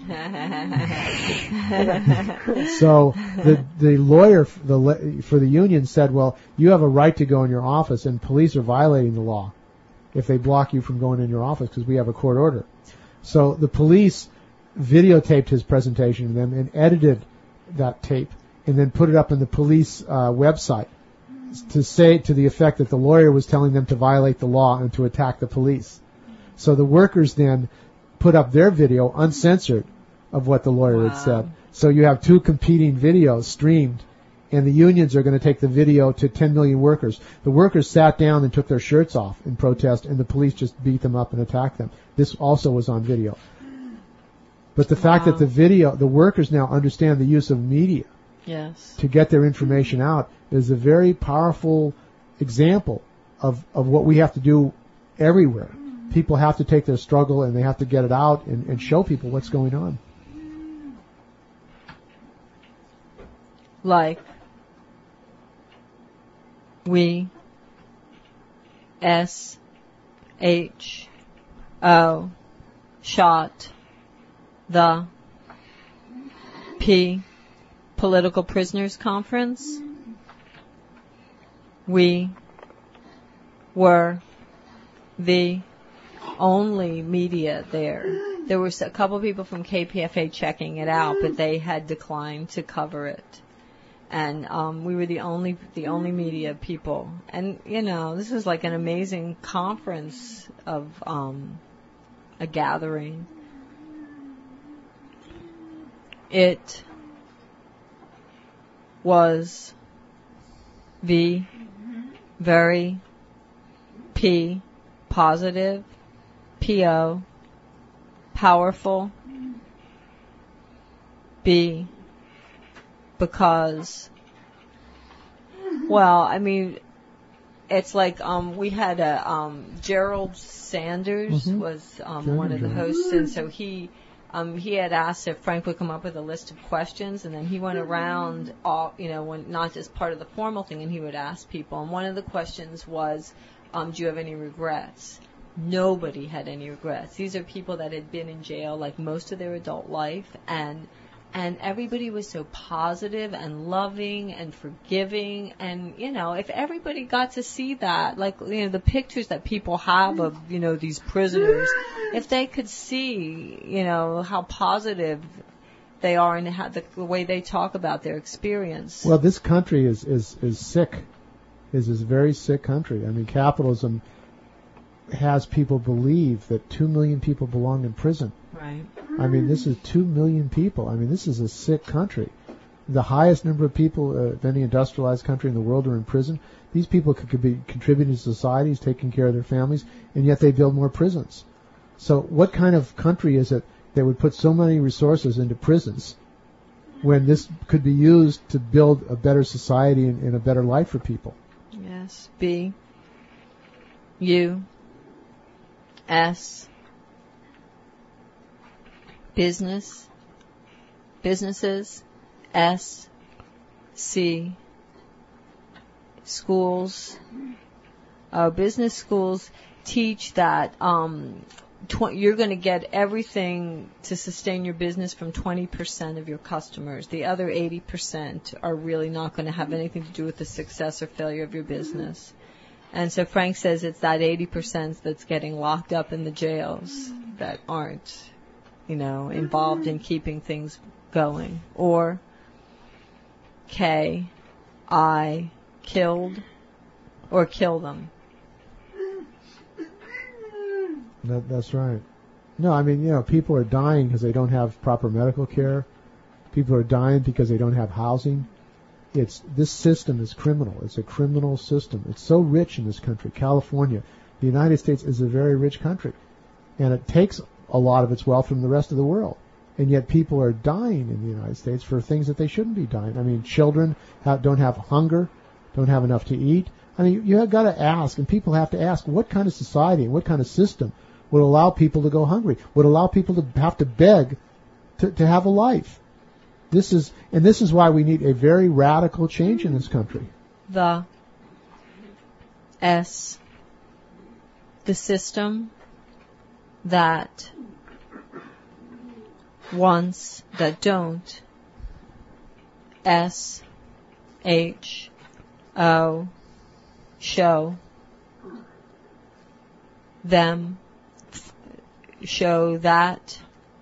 So the the lawyer for the for the union said, well, you have a right to go in your office, and police are violating the law if they block you from going in your office because we have a court order. So the police videotaped his presentation to them and edited that tape and then put it up on the police uh, website to say to the effect that the lawyer was telling them to violate the law and to attack the police. So the workers then put up their video uncensored of what the lawyer Wow. had said. So you have two competing videos streamed, and the unions are going to take the video to ten million workers. The workers sat down and took their shirts off in protest, and the police just beat them up and attacked them. This also was on video. But the fact Wow. that the video, the workers now understand the use of media Yes. to get their information out is a very powerful example of, of what we have to do everywhere. People have to take their struggle and they have to get it out and, and show people what's going on. Like we S H O shot the P Political Prisoners Conference. We were the only media there. There were a couple people from K P F A checking it out, but they had declined to cover it. and um, we were the only the only media people. And you know, this was like an amazing conference of um, a gathering. It was V, very P, positive, P O, powerful, B, because, well, I mean, it's like um, we had a um, Gerald Sanders Mm-hmm. was um, Gerald, one of the Gerald. hosts, and so he um, he had asked if Frank would come up with a list of questions, and then he went around all, you know, when not just part of the formal thing, and he would ask people. And one of the questions was, um, "Do you have any regrets?" Nobody had any regrets. These are people that had been in jail like most of their adult life, and and everybody was so positive and loving and forgiving. And you know, if everybody got to see that, like, you know, the pictures that people have of, you know, these prisoners, if they could see, you know, how positive they are and how the, the way they talk about their experience. Well, this country is, is, is sick, is is a very sick country. I mean, capitalism has people believe that two million people belong in prison. Right. I mean, this is two million people. I mean, this is a sick country. The highest number of people uh, of any industrialized country in the world are in prison. These people could, could be contributing to societies, taking care of their families, and yet they build more prisons. So what kind of country is it that would put so many resources into prisons when this could be used to build a better society and, and a better life for people? Yes. B. U. S. Business. Businesses. S. C. Schools. Uh, business schools teach that um, tw- you're going to get everything to sustain your business from twenty percent of your customers. The other eighty percent are really not going to have anything to do with the success or failure of your business. And so Frank says it's that eighty percent that's getting locked up in the jails that aren't, you know, involved in keeping things going. Or K, I, killed or kill them. That, that's right. No, I mean, you know, people are dying because they don't have proper medical care. People are dying because they don't have housing. It's this system is criminal. It's a criminal system. It's so rich in this country. California, the United States is a very rich country, and it takes a lot of its wealth from the rest of the world. And yet people are dying in the United States for things that they shouldn't be dying. I mean, children have, don't have hunger, don't have enough to eat. I mean, you have got to ask, and people have to ask, what kind of society and what kind of system would allow people to go hungry, would allow people to have to beg to, to have a life? This is, and this is why we need a very radical change in this country. The S, the system that wants, that don't. S, H, O, show. Them, f- show that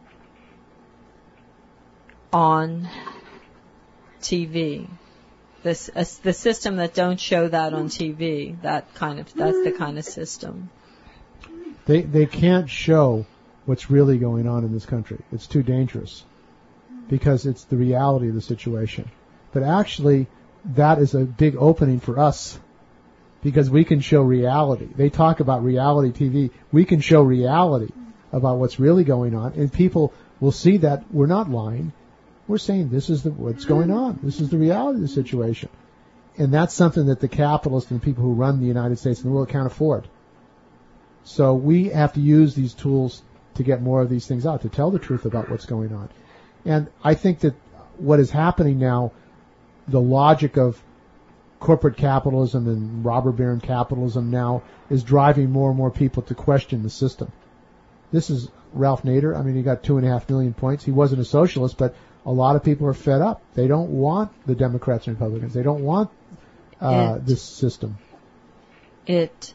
on T V. This uh, the system that don't show that on T V. That kind of that's the kind of system. They they can't show what's really going on in this country. It's too dangerous because it's the reality of the situation. But actually, that is a big opening for us because we can show reality. They talk about reality T V. We can show reality about what's really going on, and people will see that we're not lying. We're saying this is the, what's going on. This is the reality of the situation. And that's something that the capitalists and the people who run the United States and the world can't afford. So we have to use these tools to get more of these things out, to tell the truth about what's going on. And I think that what is happening now, the logic of corporate capitalism and robber baron capitalism now is driving more and more people to question the system. This is Ralph Nader. I mean, he got two and a half million points. He wasn't a socialist, but a lot of people are fed up. They don't want the Democrats and Republicans. They don't want uh, It, this system. It,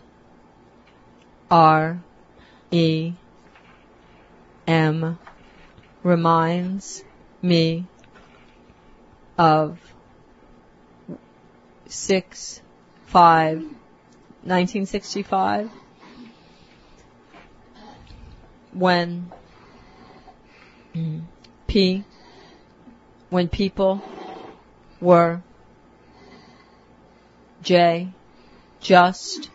R, E, M, reminds me of six five nineteen sixty-five, when P when people were J just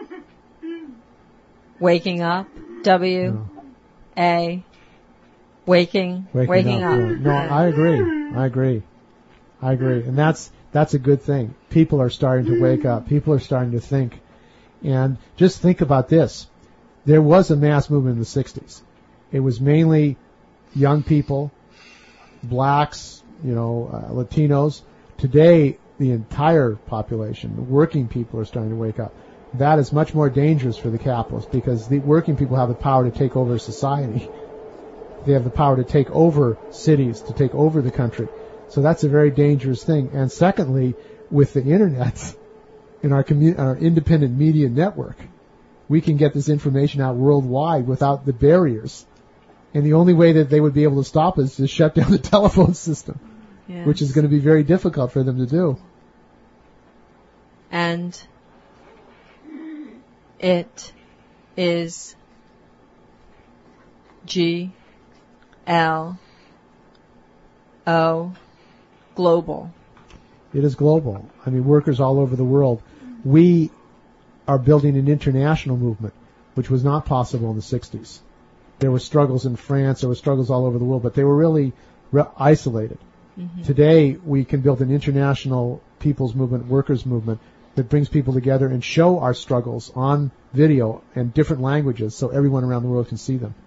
waking up, W No. A waking Waking, waking up. up. yeah. No, I agree. I agree. I agree. And that's that's a good thing. People are starting to wake up. People are starting to think. And just think about this. There was a mass movement in the sixties. It was mainly young people, blacks, you know, uh, Latinos. Today, the entire population, the working people, are starting to wake up. That is much more dangerous for the capitalists because the working people have the power to take over society. They have the power to take over cities, to take over the country. So that's a very dangerous thing. And secondly, with the internet and our, commu- our independent media network, we can get this information out worldwide without the barriers. And the only way that they would be able to stop us is to shut down the telephone system, Yes. which is going to be very difficult for them to do. And it is G L O global. It is global. I mean, workers all over the world. We are building an international movement, which was not possible in the sixties. There were struggles in France, there were struggles all over the world, but they were really re- isolated. Mm-hmm. Today, we can build an international people's movement, workers' movement, that brings people together and show our struggles on video and different languages so everyone around the world can see them.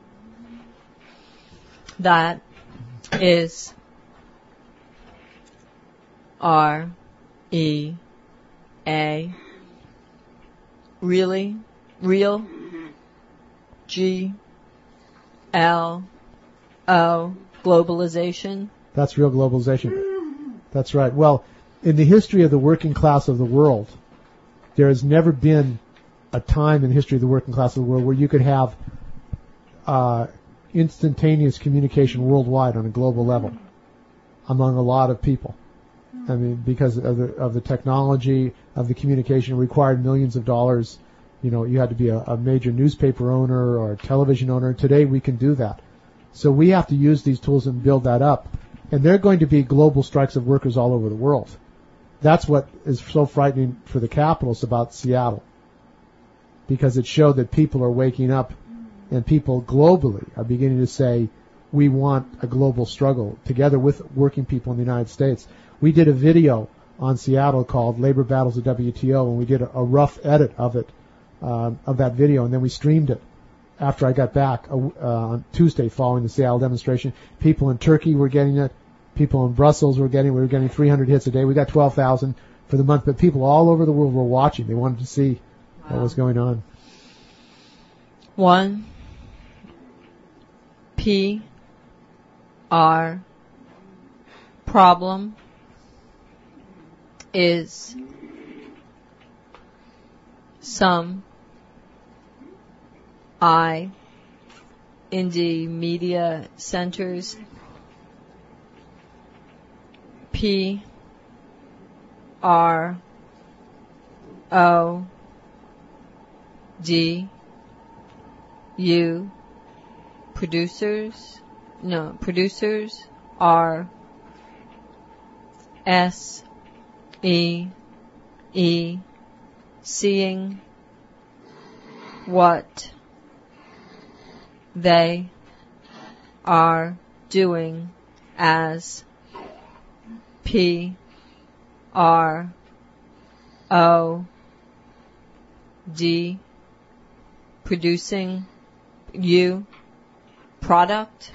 That is R E A really real G L O globalization. That's real globalization. That's right. Well, in the history of the working class of the world, there has never been a time in the history of the working class of the world where you could have uh, instantaneous communication worldwide on a global level among a lot of people. I mean, because of the, of the technology, of the communication, it required millions of dollars. You know, you had to be a, a major newspaper owner or a television owner. Today we can do that. So we have to use these tools and build that up. And there are going to be global strikes of workers all over the world. That's what is so frightening for the capitalists about Seattle. Because it showed that people are waking up and people globally are beginning to say, we want a global struggle together with working people in the United States. We did a video on Seattle called Labor Battles at W T O, and we did a, a rough edit of it, um, of that video, and then we streamed it after I got back uh, on Tuesday following the Seattle demonstration. People in Turkey were getting it. People in Brussels were getting it. We were getting three hundred hits a day. We got twelve thousand for the month, but people all over the world were watching. They wanted to see Wow. what was going on. One P R problem is some I indie media centers P R O D U producers no producers are S E E seeing what they are doing as P R O D producing you product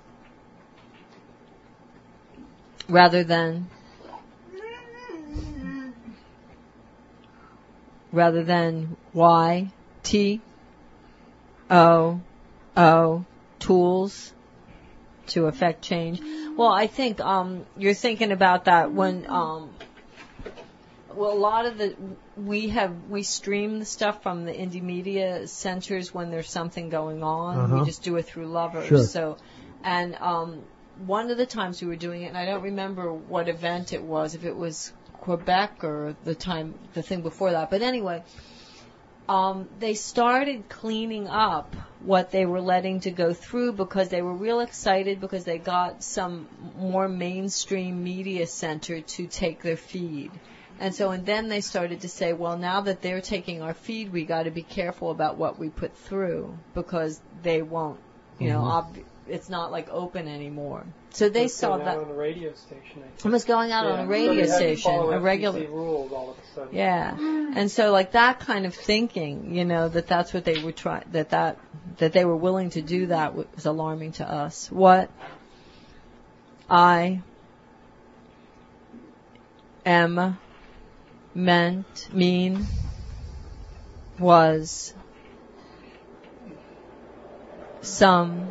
rather than rather than Y T O O tools to affect change. Well, I think um, you're thinking about that when um, well, a lot of the we have we stream the stuff from the indie media centers when there's something going on. Uh-huh. We just do it through Lovers. Sure. So, and um, one of the times we were doing it, and I don't remember what event it was, if it was Quebec or the time, the thing before that. But anyway, um, they started cleaning up what they were letting to go through because they were real excited because they got some more mainstream media center to take their feed. And so, and then they started to say, well, now that they're taking our feed, we got to be careful about what we put through because they won't, you know, Mm-hmm. ob- it's not like open anymore. So they It's saw going that. out on a radio station. I It think. was going out Yeah, on a so radio they had to station, follow a F C C regular. rules all of a sudden. Yeah, and so like that kind of thinking, you know, that that's what they were try that that that they were willing to do that was alarming to us. What I am meant mean was some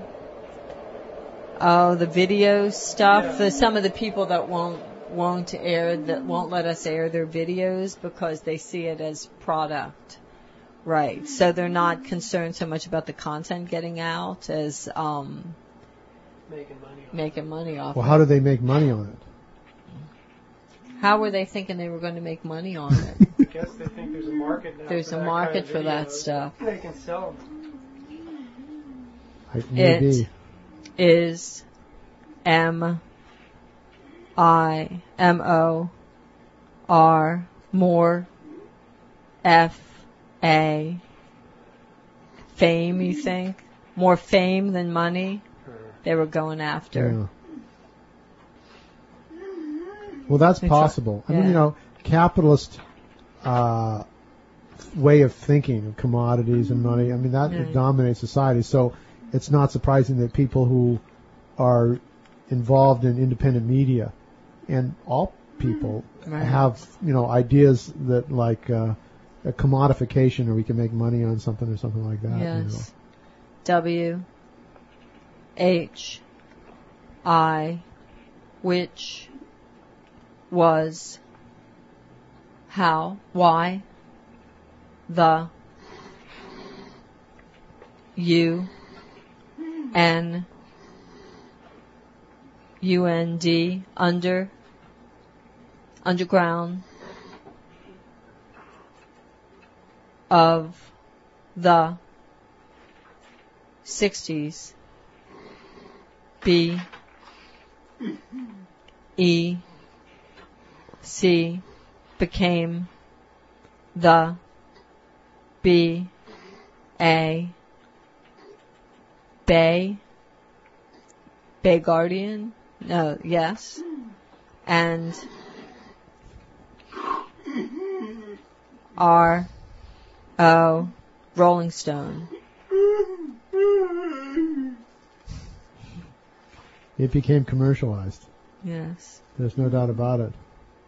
oh the video stuff. Yeah. The, some of the people that won't. won't air that won't let us air their videos because they see it as product, right? So they're not concerned so much about the content getting out as um, Making money. off making money off. Well, it. how do they make money on it? How were they thinking they were going to make money on it? I guess they think there's a market now. There's for a that market kind of for that videos. stuff. They can sell them. I, maybe. It is M I M O R more F A fame, you think? More fame than money they were going after. Yeah. Well, that's It's possible. a- I mean, yeah. you know, capitalist uh, way of thinking of commodities and money. I mean, that Yeah. dominates society. So it's not surprising that people who are involved in independent media, and all people Right. have, you know, ideas that like uh, a commodification, or we can make money on something or something like that. Yes. You know. W H I which was how why the U N U N D under underground of the sixties B E C became the B A Bay Bay Guardian? No, yes. And R O Rolling Stone. It became commercialized. Yes. There's no doubt about it.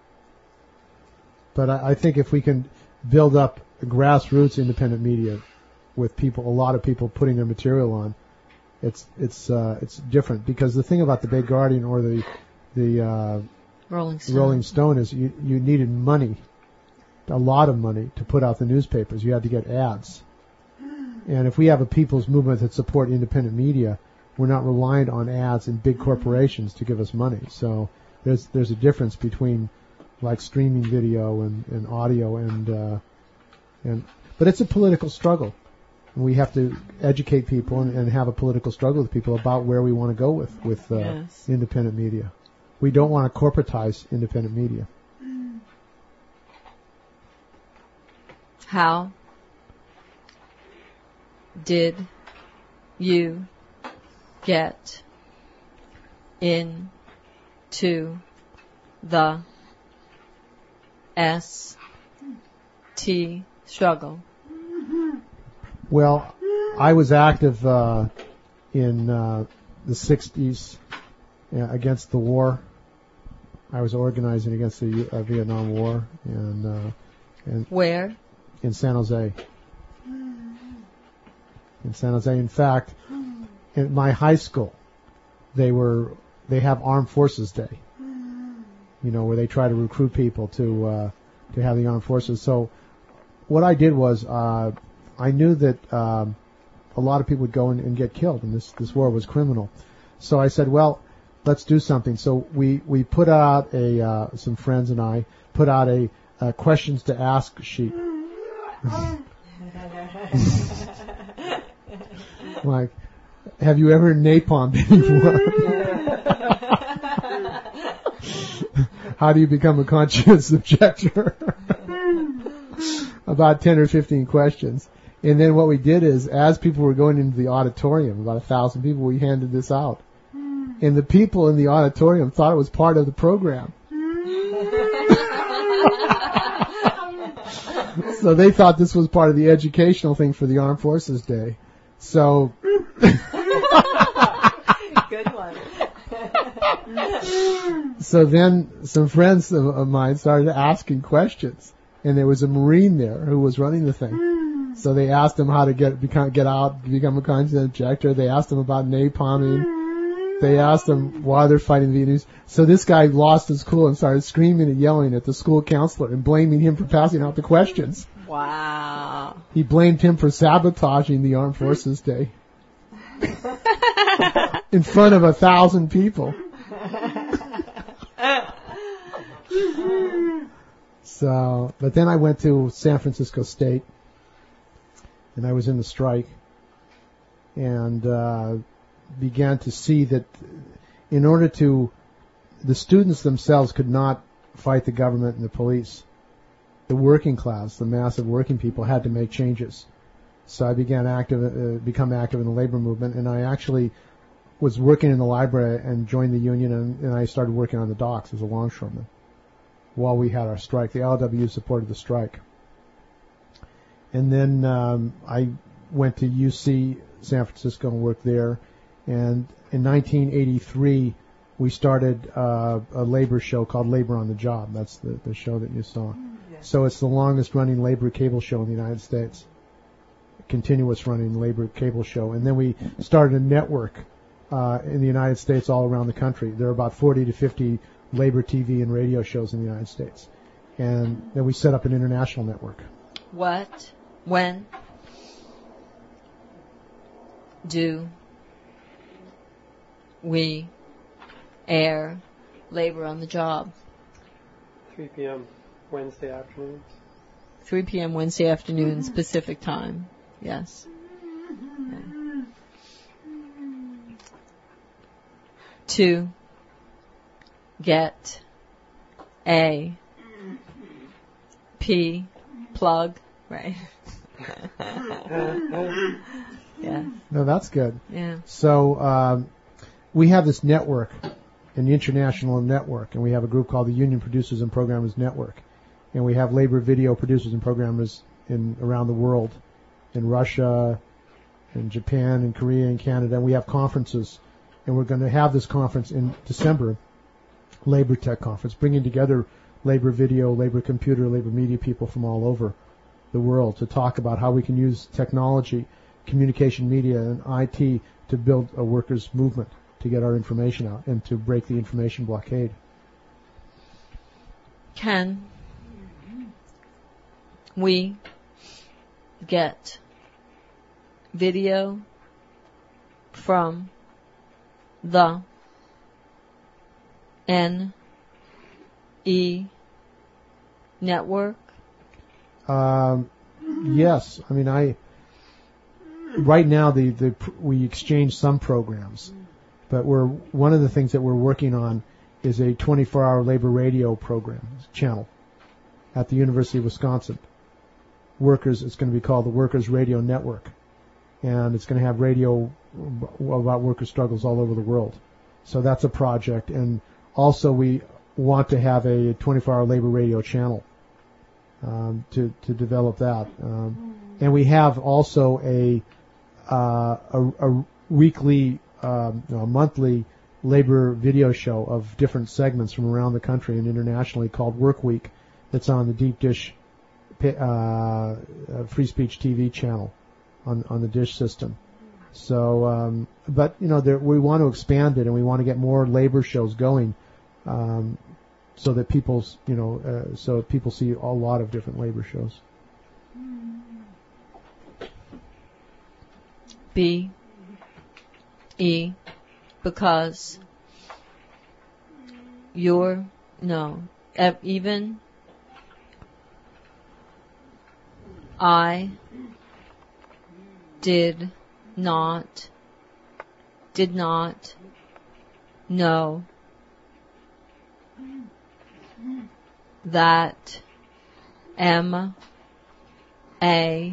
But I, I think if we can build up grassroots independent media with people, a lot of people putting their material on, it's it's uh, it's different. Because the thing about the Bay Guardian or the the uh, Rolling Stone. Rolling Stone is you you needed money, a lot of money to put out the newspapers. You had to get ads. And if we have a people's movement that support independent media, we're not reliant on ads in big corporations to give us money. So there's there's a difference between like streaming video and, and audio and uh, and but it's a political struggle. And we have to educate people and, and have a political struggle with people about where we want to go with with uh, Yes. independent media. We don't want to corporatize independent media. How did you get into the S T struggle? Well, I was active uh, in uh, the sixties uh, against the war. I was organizing against the uh, Vietnam War and uh, and Where? in San Jose. In San Jose, in fact, in my high school, they were they have Armed Forces Day. You know, where they try to recruit people to uh, to have the armed forces. So, what I did was uh, I knew that um, a lot of people would go and, and get killed, and this this war was criminal. So I said, well, let's do something. So we we put out a uh, some friends and I put out a, a questions to ask sheet. Like, have you ever napalmed anyone? How do you become a conscious objector? About ten or fifteen questions. And then what we did is, as people were going into the auditorium, about a thousand people, we handed this out. And the people in the auditorium thought it was part of the program. So they thought this was part of the educational thing for the Armed Forces Day. So... Good one. So then some friends of, of mine started asking questions. And there was a Marine there who was running the thing. So they asked him how to get become, get out, become a conscious objector. They asked him about napalming. They asked him why they're fighting the Vietnamese. So this guy lost his cool and started screaming and yelling at the school counselor and blaming him for passing out the questions. Wow. He blamed him for sabotaging the Armed Forces Day. In front of a thousand people. So, but then I went to San Francisco State, and I was in the strike, and uh, began to see that in order to, the students themselves could not fight the government and the police. The working class, the massive working people, had to make changes. So I began active, uh, become active in the labor movement, and I actually was working in the library and joined the union, and, and I started working on the docks as a longshoreman while we had our strike. The L W supported the strike. And then um, I went to U C San Francisco and worked there. And in nineteen eighty-three, we started uh, a labor show called Labor on the Job. That's the, the show that you saw. Yeah. So it's the longest running labor cable show in the United States. Continuous running labor cable show. And then we started a network uh, in the United States all around the country. There are about forty to fifty labor T V and radio shows in the United States. And then we set up an international network. What? When? Do we air Labor on the Job? three p.m. Wednesday afternoons. three p.m. Wednesday afternoon, Pacific time. Yes. Okay. To get a P plug, right? Yeah. No, that's good. Yeah. So um, we have this network, an international network, and we have a group called the Union Producers and Programmers Network. And we have labor video producers and programmers in around the world, in Russia, in Japan, in Korea, and Canada. And we have conferences, and we're going to have this conference in December, Labor Tech Conference, bringing together labor video, labor computer, labor media people from all over the world to talk about how we can use technology, communication media, and I T to build a workers' movement, to get our information out, and to break the information blockade. Can we get video from the N E network? Um, yes. I mean, I right now the, the we exchange some programs, but we're one of the things that we're working on is a twenty-four hour labor radio program channel at the University of Wisconsin. Workers, it's going to be called the Workers Radio Network, and it's going to have radio about worker struggles all over the world. So that's a project, and also we want to have a twenty-four hour labor radio channel um, to to develop that, um, and we have also a uh, a, a weekly, um, no, a monthly labor video show of different segments from around the country and internationally called Work Week. That's on the Deep Dish uh, Free Speech T V channel on on the Dish system. So, um, but you know, there, we want to expand it, and we want to get more labor shows going, um, so that people's, you know, uh, so people see a lot of different labor shows. B E because you're no ev- even I did not, did not know that M A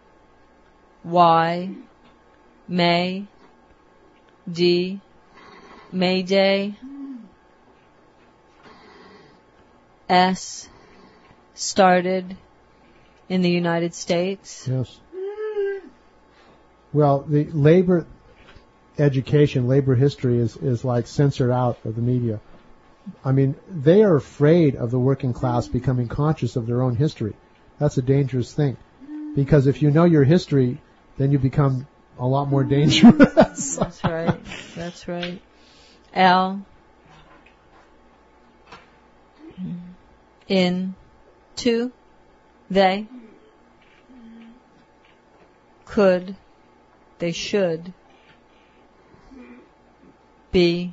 Y May D Mayday S started in the United States? Yes. Well, the labor education, labor history is, is like censored out of the media. I mean, they are afraid of the working class becoming conscious of their own history. That's a dangerous thing. Because if you know your history, then you become a lot more dangerous. That's right. That's right. L. In. To. They. Could. They should. Be.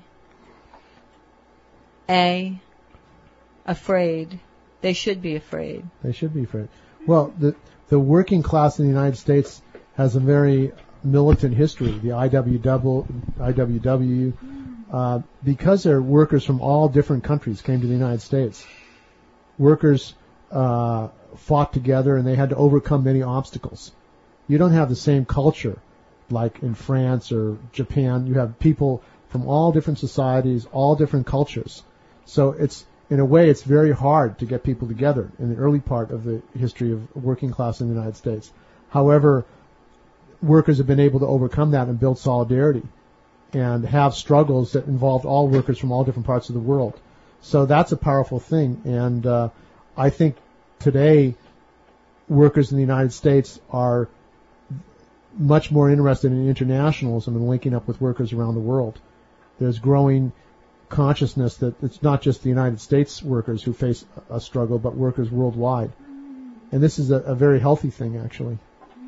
A. Afraid. They should be afraid. They should be afraid. Well, the the working class in the United States has a very militant history. The I W W, uh, because they're workers from all different countries came to the United States. Workers uh, fought together and they had to overcome many obstacles. You don't have the same culture like in France or Japan. You have people from all different societies, all different cultures. So it's, in a way, it's very hard to get people together in the early part of the history of working class in the United States. However, workers have been able to overcome that and build solidarity and have struggles that involved all workers from all different parts of the world. So that's a powerful thing. And uh, I think today workers in the United States are much more interested in internationalism and linking up with workers around the world. There's growing consciousness that it's not just the United States workers who face a struggle, but workers worldwide. And this is a, a very healthy thing, actually.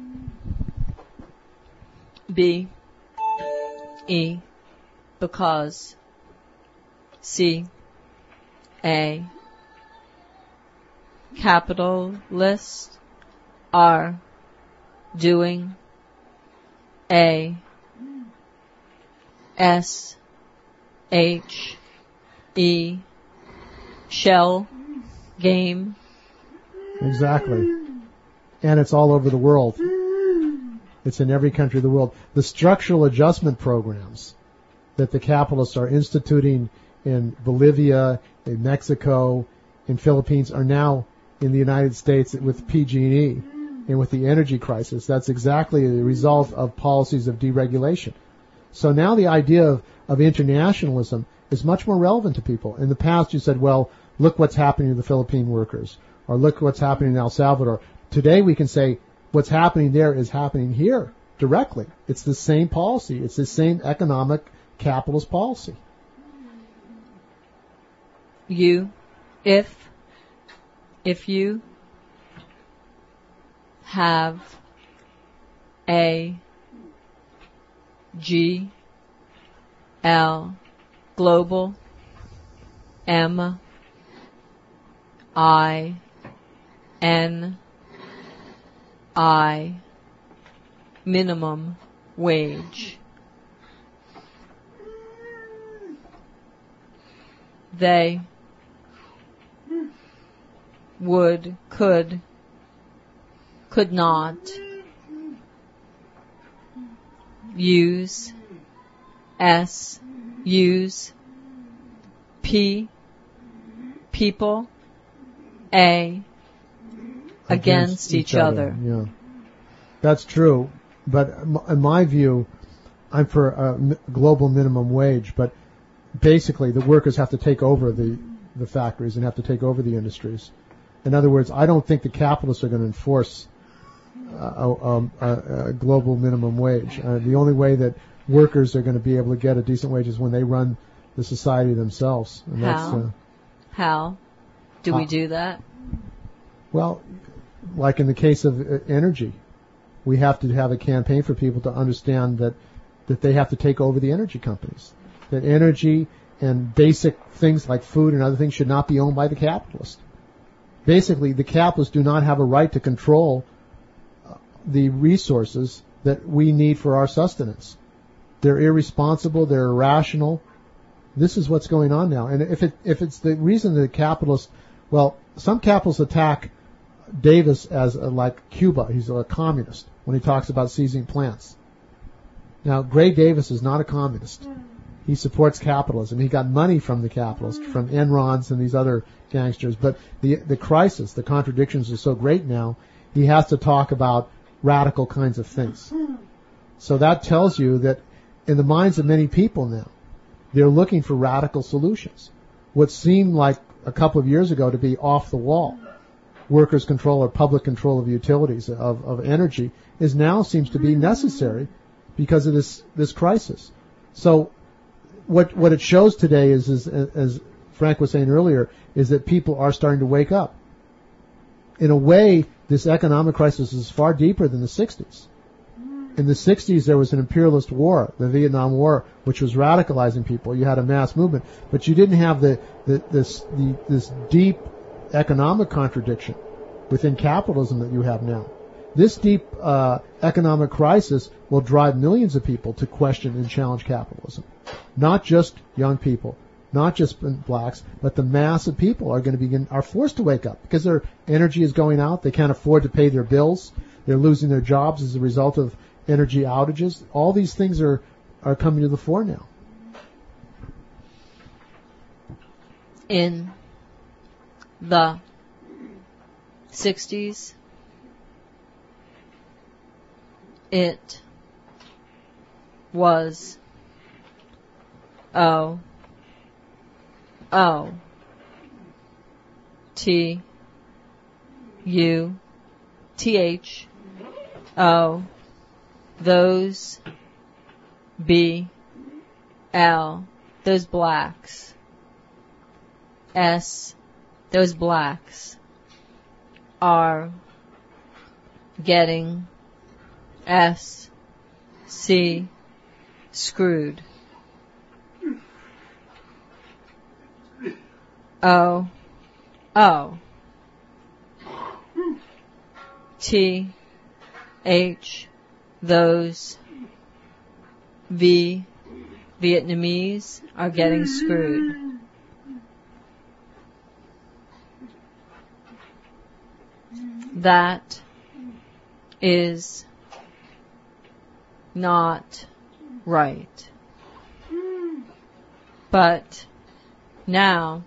B. E. Because. C. A. Capitalists are doing A. S. H. E. Shell game. Exactly. And it's all over the world. It's in every country of the world. The structural adjustment programs that the capitalists are instituting in Bolivia, in Mexico, in Philippines are now in the United States with P G and E and with the energy crisis. That's exactly the result of policies of deregulation. So now the idea of, of internationalism is much more relevant to people. In the past you said, well, look what's happening to the Philippine workers, or look what's happening in El Salvador. Today we can say what's happening there is happening here directly. It's the same policy. It's the same economic capitalist policy. You, if, if you have a G L global M I N I minimum wage. They would, could, could not use, S, use, P, people, A, against, against each, each other. other. Yeah, that's true. But in my view, I'm for a global minimum wage, but basically the workers have to take over the, the factories and have to take over the industries. In other words, I don't think the capitalists are going to enforce a, a, a, a global minimum wage. Uh, the only way that workers are going to be able to get a decent wage is when they run the society themselves. And How? That's, uh, How? Do we do that? Well, like in the case of uh, energy, we have to have a campaign for people to understand that, that they have to take over the energy companies. That energy and basic things like food and other things should not be owned by the capitalists. Basically, the capitalists do not have a right to control the resources that we need for our sustenance. They're irresponsible. They're irrational. This is what's going on now. And if it if it's the reason that capitalists, well, some capitalists attack Davis as a, like Cuba. He's a communist when he talks about seizing plants. Now, Gray Davis is not a communist. He supports capitalism. He got money from the capitalists, from Enrons and these other gangsters. But the the crisis, the contradictions are so great now, he has to talk about radical kinds of things. So that tells you that in the minds of many people now, they're looking for radical solutions. What seemed like a couple of years ago to be off the wall, workers' control or public control of utilities, of, of energy, is now seems to be necessary because of this this crisis. So what what it shows today is, is, as Frank was saying earlier, is that people are starting to wake up. In a way, this economic crisis is far deeper than the sixties. In the sixties, there was an imperialist war, the Vietnam War, which was radicalizing people. You had a mass movement, but you didn't have the, the this the, this deep economic contradiction within capitalism that you have now. This deep uh, economic crisis will drive millions of people to question and challenge capitalism. Not just young people, not just blacks, but the mass of people are going to begin are forced to wake up because their energy is going out. They can't afford to pay their bills. They're losing their jobs as a result of energy outages. All these things are, are coming to the fore now. In the sixties, it was O O T U T H O those B L those blacks S those blacks are getting S C screwed. O O T H those V Vietnamese are getting screwed. That is not right. But now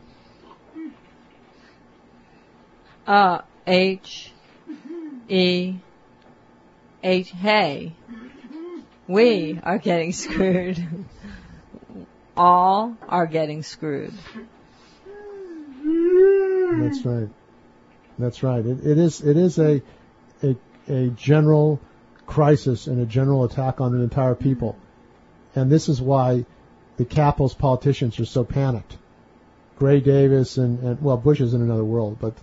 uh H E H hey we are getting screwed. All are getting screwed. That's right. That's right. It, it is it is a, a a general crisis and a general attack on the entire people. And this is why the capitalist politicians are so panicked. Gray Davis and, and well, Bush is in another world, but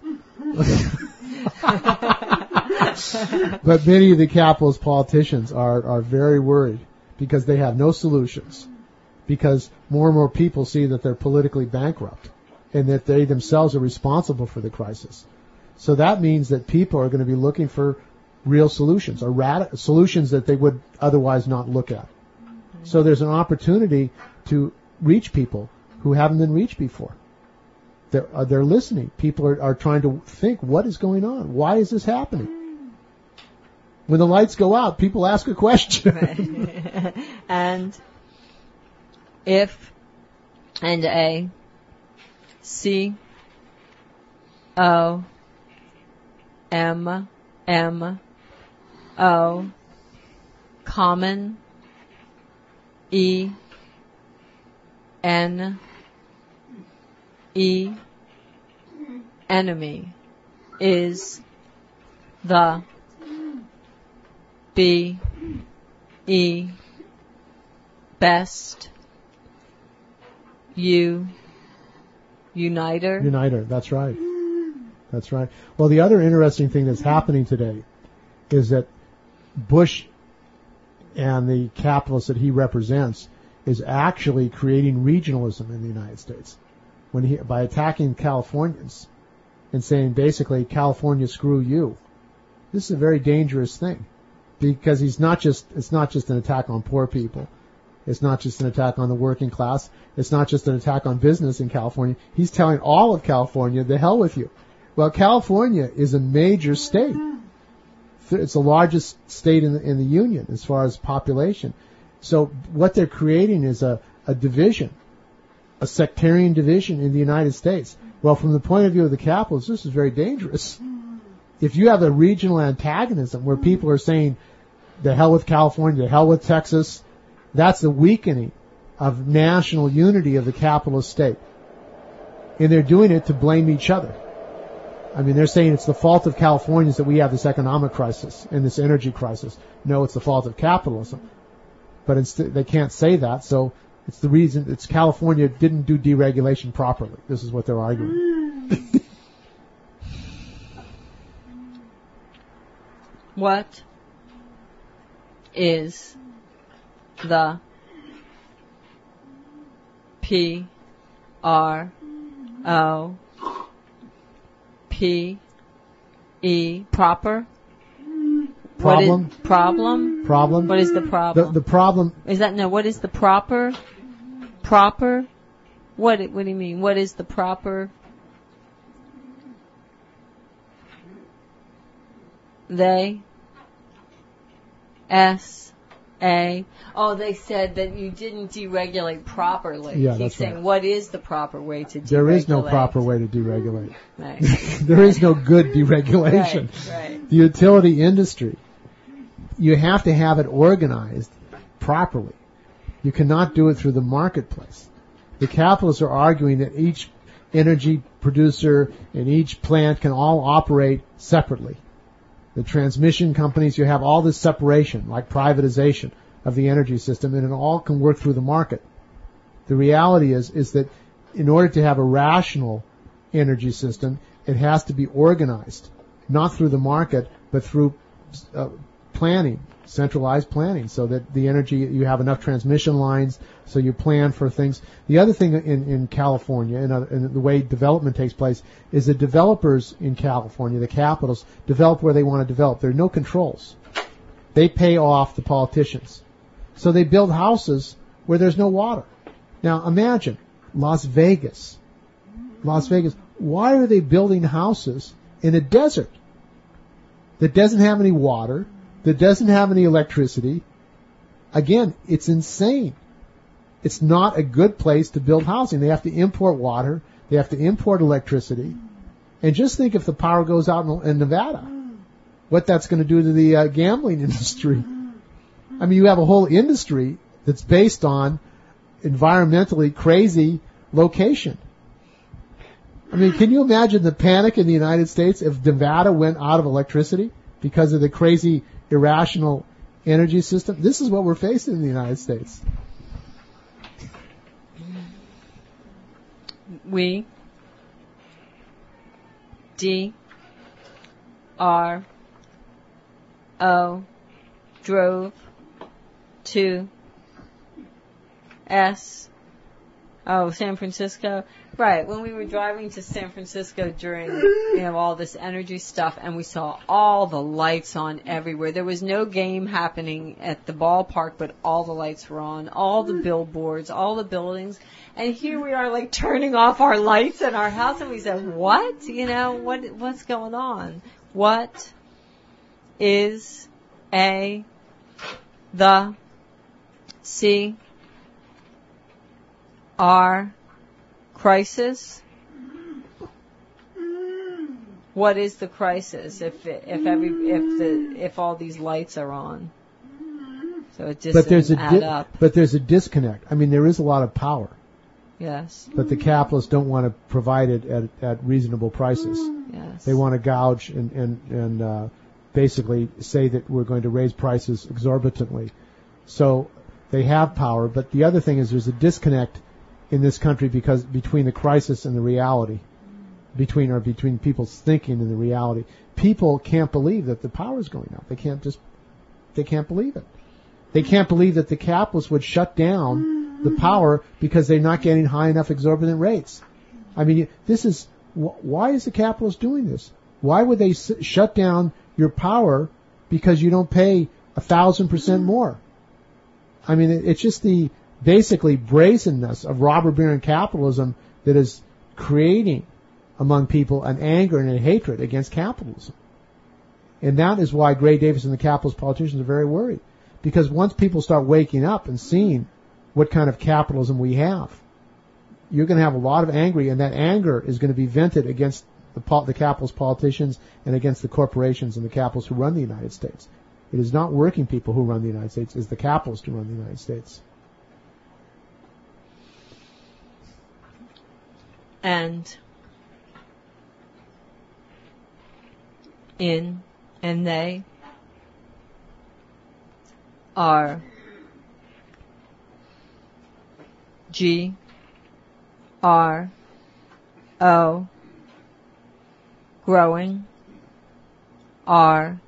but many of the capitalist politicians are, are very worried because they have no solutions. Because more and more people see that they're politically bankrupt and that they themselves are responsible for the crisis. So that means that people are going to be looking for real solutions, or rad- solutions that they would otherwise not look at. So there's an opportunity to reach people who haven't been reached before. They're, uh, they're listening. People are, are trying to think, what is going on? Why is this happening? When the lights go out, people ask a question. Right. And if and a C O M M O common E N E enemy is the B E best U uniter. Uniter, that's right. That's right. Well, the other interesting thing that's happening today is that Bush and the capitalists that he represents is actually creating regionalism in the United States when he, by attacking Californians and saying basically, California, screw you. This is a very dangerous thing because he's not just, it's not just an attack on poor people. It's not just an attack on the working class. It's not just an attack on business in California. He's telling all of California, the hell with you. Well, California is a major state. It's the largest state in the, in the union as far as population. So what they're creating is a, a division, a sectarian division in the United States. Well, from the point of view of the capitalists, this is very dangerous. If you have a regional antagonism where people are saying, the hell with California, the hell with Texas, that's the weakening of national unity of the capitalist state. And they're doing it to blame each other. I mean, they're saying it's the fault of Californians that we have this economic crisis and this energy crisis. No, it's the fault of capitalism. But instead, they can't say that, so it's the reason, it's California didn't do deregulation properly. This is what they're arguing. What is the P R O P E proper? Problem? What is problem? Problem? What is the problem? The, the problem... Is that, no, what is the proper? Proper? What, what do you mean? What is the proper? They? S? A? Oh, they said that you didn't deregulate properly. Yeah, He's that's saying, right. what is the proper way to deregulate? There is no proper way to deregulate. Right. There is no good deregulation. Right, right. The utility industry, you have to have it organized properly. You cannot do it through the marketplace. The capitalists are arguing that each energy producer and each plant can all operate separately. The transmission companies, you have all this separation, like privatization of the energy system, and it all can work through the market. The reality is, is that in order to have a rational energy system, it has to be organized, not through the market, but through uh, planning, centralized planning, so that the energy, you have enough transmission lines, so you plan for things. The other thing in, in California, and, uh, and the way development takes place, is the developers in California, the capitalists, develop where they want to develop. There are no controls. They pay off the politicians. So they build houses where there's no water. Now imagine, Las Vegas. Las Vegas. Why are they building houses in a desert that doesn't have any water, that doesn't have any electricity? Again, it's insane. It's not a good place to build housing. They have to import water. They have to import electricity. And just think if the power goes out in, in Nevada, what that's going to do to the uh, gambling industry. I mean, you have a whole industry that's based on environmentally crazy location. I mean, can you imagine the panic in the United States if Nevada went out of electricity because of the crazy, irrational energy system? This is what we're facing in the United States. We D R O drove to S oh San Francisco. Right, when we were driving to San Francisco during, you know, all this energy stuff, and we saw all the lights on everywhere. There was no game happening at the ballpark, but all the lights were on, all the billboards, all the buildings. And here we are, like, turning off our lights in our house, and we said, what? You know, what? what's going on? What is a, the, C, R, crisis? What is the crisis if if every if the if all these lights are on? So it just but there's doesn't a add di- up. But there's a disconnect. I mean, there is a lot of power. Yes. But the capitalists don't want to provide it at at reasonable prices. Yes. They want to gouge and and and uh, basically say that we're going to raise prices exorbitantly. So they have power. But the other thing is there's a disconnect in this country because between the crisis and the reality, between or between people's thinking and the reality. People can't believe that the power is going up. They can't just, they can't believe it. They can't believe that the capitalists would shut down the power because they're not getting high enough exorbitant rates. I mean, this is, why is the capitalist doing this? Why would they s- shut down your power because you don't pay a thousand percent more. I mean, it, it's just the basically brazenness of robber baron capitalism that is creating among people an anger and a hatred against capitalism. And that is why Gray Davis and the capitalist politicians are very worried. Because once people start waking up and seeing what kind of capitalism we have, you're going to have a lot of anger, and that anger is going to be vented against the, pol- the capitalist politicians and against the corporations and the capitalists who run the United States. It is not working people who run the United States, it's the capitalists who run the United States. And in and they are G R O growing R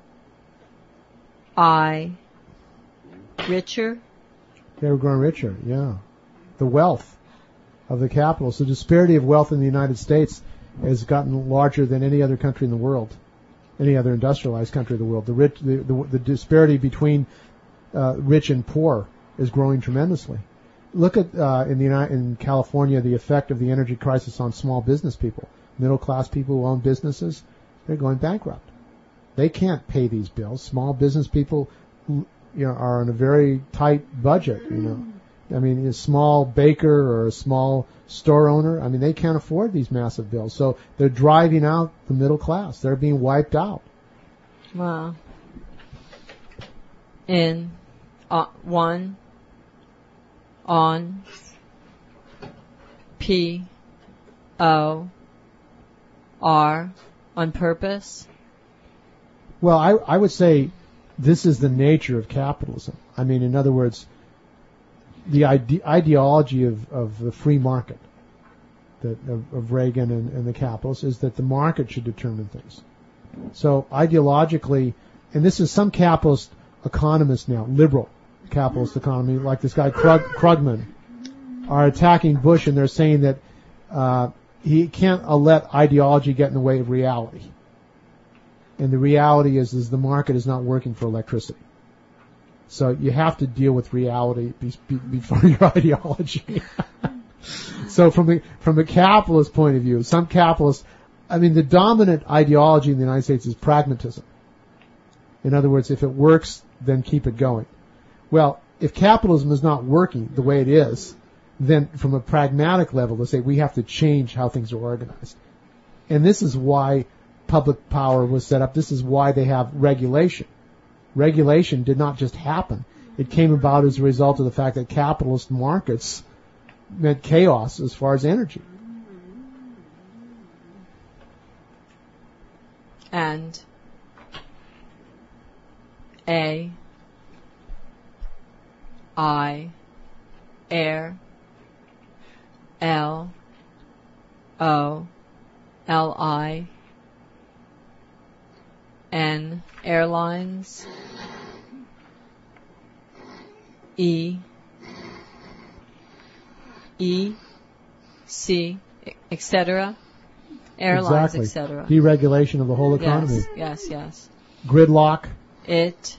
I richer. They were growing richer, yeah. The wealth of the capitalists, the disparity of wealth in the United States has gotten larger than any other country in the world, any other industrialized country in the world. The rich, the, the, the disparity between uh, rich and poor is growing tremendously. Look at uh, in the United, in California the effect of the energy crisis on small business people, middle class people who own businesses. They're going bankrupt. They can't pay these bills. Small business people, you know, are on a very tight budget. You know, I mean, a small baker or a small store owner, I mean, they can't afford these massive bills. So they're driving out the middle class. They're being wiped out. Wow. In uh, one on P O R on purpose. Well, I, I would say this is the nature of capitalism. I mean, in other words, the ide- ideology of, of the free market that of, of Reagan and, and the capitalists is that the market should determine things. So ideologically, and this is some capitalist economists now, liberal capitalist economy, like this guy Krug, Krugman, are attacking Bush, and they're saying that uh, he can't uh, let ideology get in the way of reality. And the reality is, is the market is not working for electricity. So you have to deal with reality be, be, before your ideology. So from the from a capitalist point of view, some capitalists, I mean, the dominant ideology in the United States is pragmatism. In other words, if it works, then keep it going. Well, if capitalism is not working the way it is, then from a pragmatic level, let's say we have to change how things are organized. And this is why public power was set up. This is why they have regulation. Regulation did not just happen. It came about as a result of the fact that capitalist markets meant chaos as far as energy. And A I air L O L I N airlines E E C et cetera airlines Exactly. et cetera Deregulation of the whole economy. Yes, yes, yes. Gridlock. It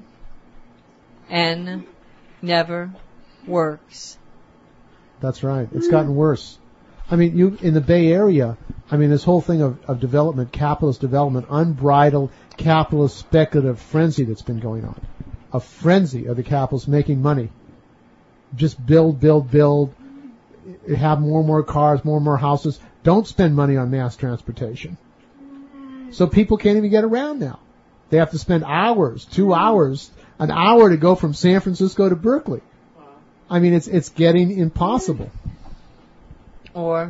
N never works. That's right. It's gotten worse. I mean, you in the Bay Area, I mean, this whole thing of, of development, capitalist development, unbridled capitalist speculative frenzy that's been going on. A frenzy of the capitalists making money. Just build, build, build, have more and more cars, more and more houses. Don't spend money on mass transportation. So people can't even get around now. They have to spend hours, two hours, an hour to go from San Francisco to Berkeley. I mean, it's it's getting impossible. Or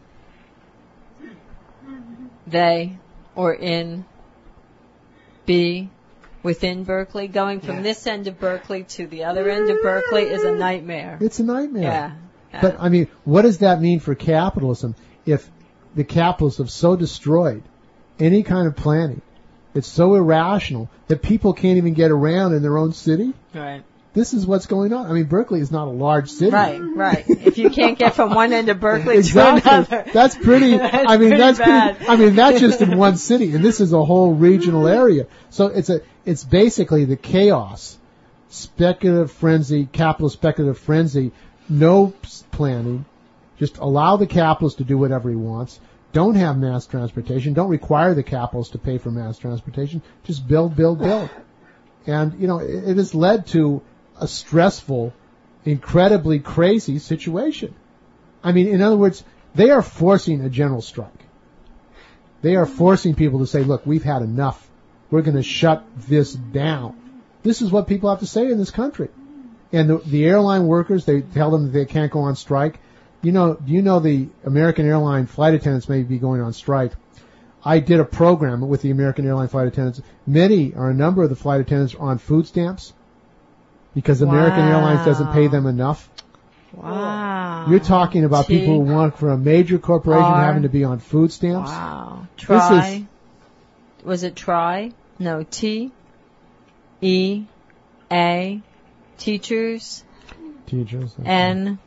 they or in B within Berkeley. Going from this end of Berkeley to the other end of Berkeley is a nightmare. It's a nightmare. Yeah. yeah. But, I mean, what does that mean for capitalism if the capitalists have so destroyed any kind of planning? It's so irrational that people can't even get around in their own city. Right. This is what's going on. I mean, Berkeley is not a large city. Right, right. If you can't get from one end of Berkeley exactly. to another. That's pretty, that's I mean, pretty that's bad. pretty, I mean, that's just in one city, and this is a whole regional area. So it's a, it's basically the chaos, speculative frenzy, capitalist speculative frenzy, no planning, just allow the capitalist to do whatever he wants. Don't have mass transportation. Don't require the capitalist to pay for mass transportation. Just build, build, build. And, you know, it, it has led to a stressful, incredibly crazy situation. I mean, in other words, they are forcing a general strike. They are forcing people to say, look, we've had enough. We're going to shut this down. This is what people have to say in this country. And the, the airline workers, they tell them that they can't go on strike. You know, do you know the American airline flight attendants may be going on strike? I did a program with the American airline flight attendants. Many, or a number of the flight attendants are on food stamps because American Wow. Airlines doesn't pay them enough. Wow. You're talking about T- people who work for a major corporation R- having to be on food stamps. Wow. This Try. Was it try? No, T. E. A. Teachers. Teachers. okay. N.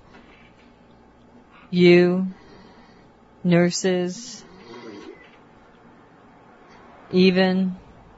U. Nurses. Even.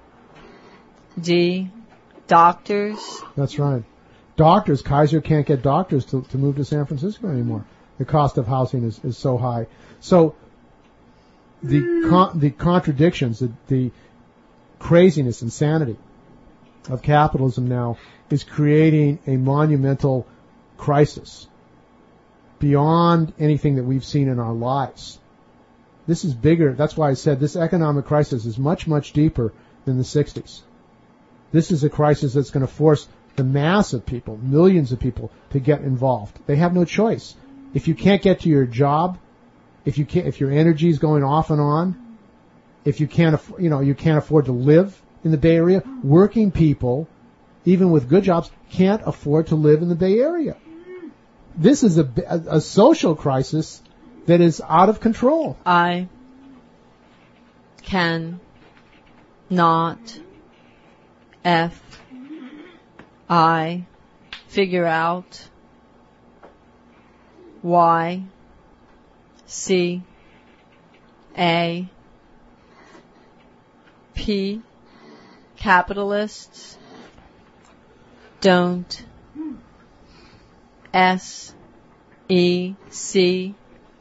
D. Doctors. That's right. Doctors, Kaiser can't get doctors to, to move to San Francisco anymore. The cost of housing is, is so high. So the con- the contradictions, the, the craziness, insanity of capitalism now is creating a monumental crisis beyond anything that we've seen in our lives. This is bigger. That's why I said this economic crisis is much, much deeper than the sixties. This is a crisis that's going to force the mass of people, millions of people, to get involved. They have no choice. If you can't get to your job, if you can't, if your energy is going off and on, if you can't, aff- you know, you can't afford to live in the Bay Area, working people, even with good jobs, can't afford to live in the Bay Area. This is a, a, a social crisis that is out of control. I can not F I figure out Y C A P capitalists don't S E C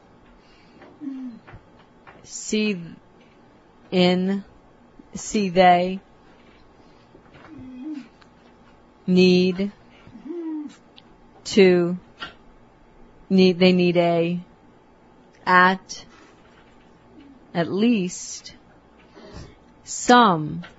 see in see they need to need they need a at at least some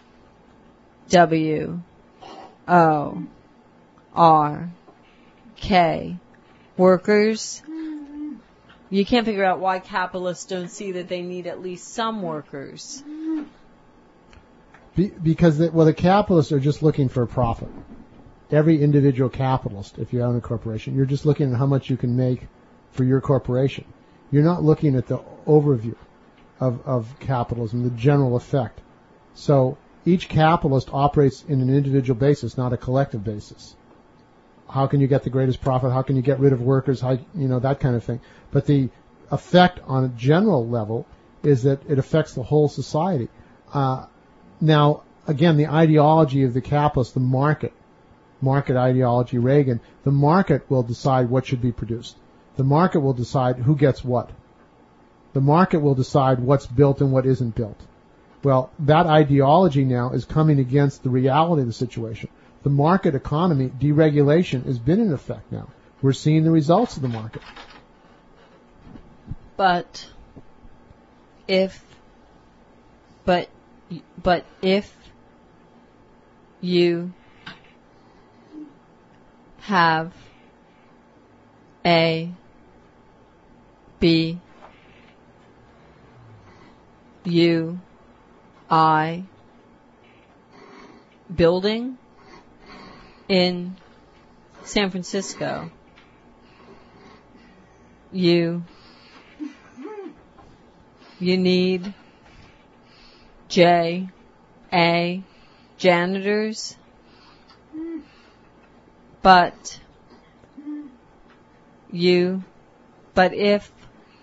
W O R K workers. You can't figure out why capitalists don't see that they need at least some workers. Be, because, the, well, the capitalists are just looking for a profit. Every individual capitalist, if you own a corporation, you're just looking at how much you can make for your corporation. You're not looking at the overview of, of capitalism, the general effect. So each capitalist operates in an individual basis, not a collective basis. How can you get the greatest profit? How can you get rid of workers? How, you know, that kind of thing. But the effect on a general level is that it affects the whole society. Uh, now, again, the ideology of the capitalist, the market, market ideology, Reagan, the market will decide what should be produced. The market will decide who gets what. The market will decide what's built and what isn't built. Well, that ideology now is coming against the reality of the situation. The market economy, deregulation, has been in effect now. We're seeing the results of the market. But if, but, but if you have a B U I building in San Francisco, you you need J A janitors, but you, but if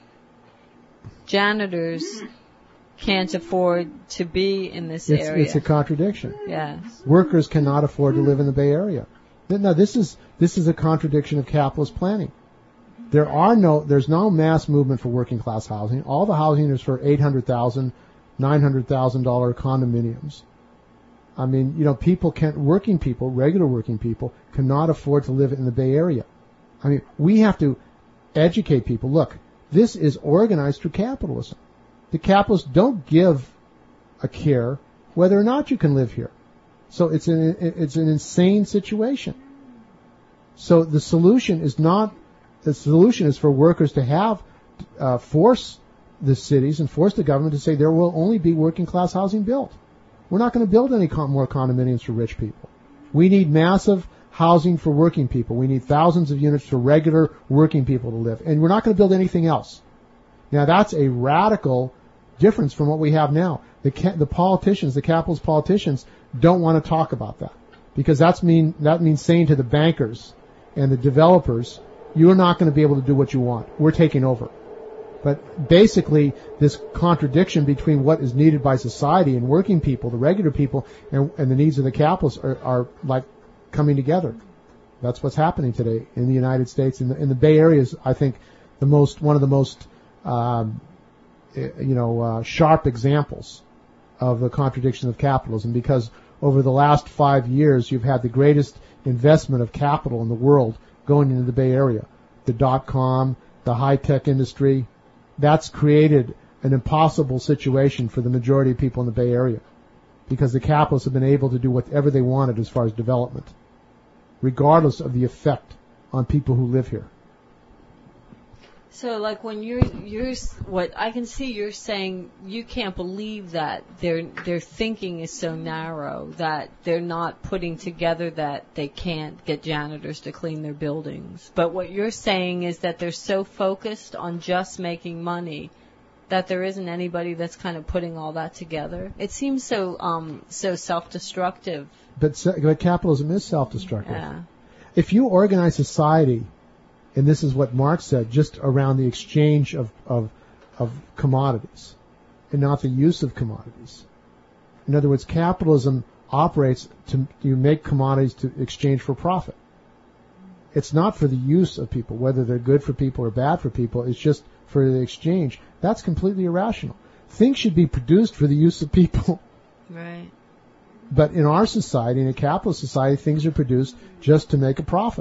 janitors can't afford to be in this it's, area. It's a contradiction. Yes. Workers cannot afford to live in the Bay Area. No, this is this is a contradiction of capitalist planning. There are no, there's no mass movement for working class housing. All the housing is for eight hundred thousand dollars, nine hundred thousand dollars condominiums. I mean, you know, people can't, working people, regular working people, cannot afford to live in the Bay Area. I mean, we have to educate people. Look, this is organized through capitalism. The capitalists don't give a care whether or not you can live here. So it's an, it's an insane situation. So the solution is not, the solution is for workers to have, uh, force the cities and force the government to say there will only be working class housing built. We're not going to build any con- more condominiums for rich people. We need massive housing for working people. We need thousands of units for regular working people to live. And we're not going to build anything else. Now that's a radical difference from what we have now. The, ca- the politicians, the capitalist politicians, don't want to talk about that. Because that's mean, that means saying to the bankers and the developers, you're not going to be able to do what you want. We're taking over. But basically, this contradiction between what is needed by society and working people, the regular people, and, and the needs of the capitalists are, are like coming together. That's what's happening today in the United States. In the, in the Bay Area is, I think, the most, one of the most, um, you know, uh, sharp examples of the contradiction of capitalism, because over the last five years, you've had the greatest investment of capital in the world going into the Bay Area. The dot-com, the high-tech industry. That's created an impossible situation for the majority of people in the Bay Area, because the capitalists have been able to do whatever they wanted as far as development, regardless of the effect on people who live here. So, like, when you're, you're, what I can see, you're saying you can't believe that their their thinking is so narrow that they're not putting together that they can't get janitors to clean their buildings. But what you're saying is that they're so focused on just making money that there isn't anybody that's kind of putting all that together. It seems so um so self-destructive. But, but capitalism is self-destructive. Yeah. If you organize society, and this is what Marx said, just around the exchange of, of, of commodities and not the use of commodities. In other words, capitalism operates to you make commodities to exchange for profit. It's not for the use of people, whether they're good for people or bad for people. It's just for the exchange. That's completely irrational. Things should be produced for the use of people. Right. But in our society, in a capitalist society, things are produced just to make a profit.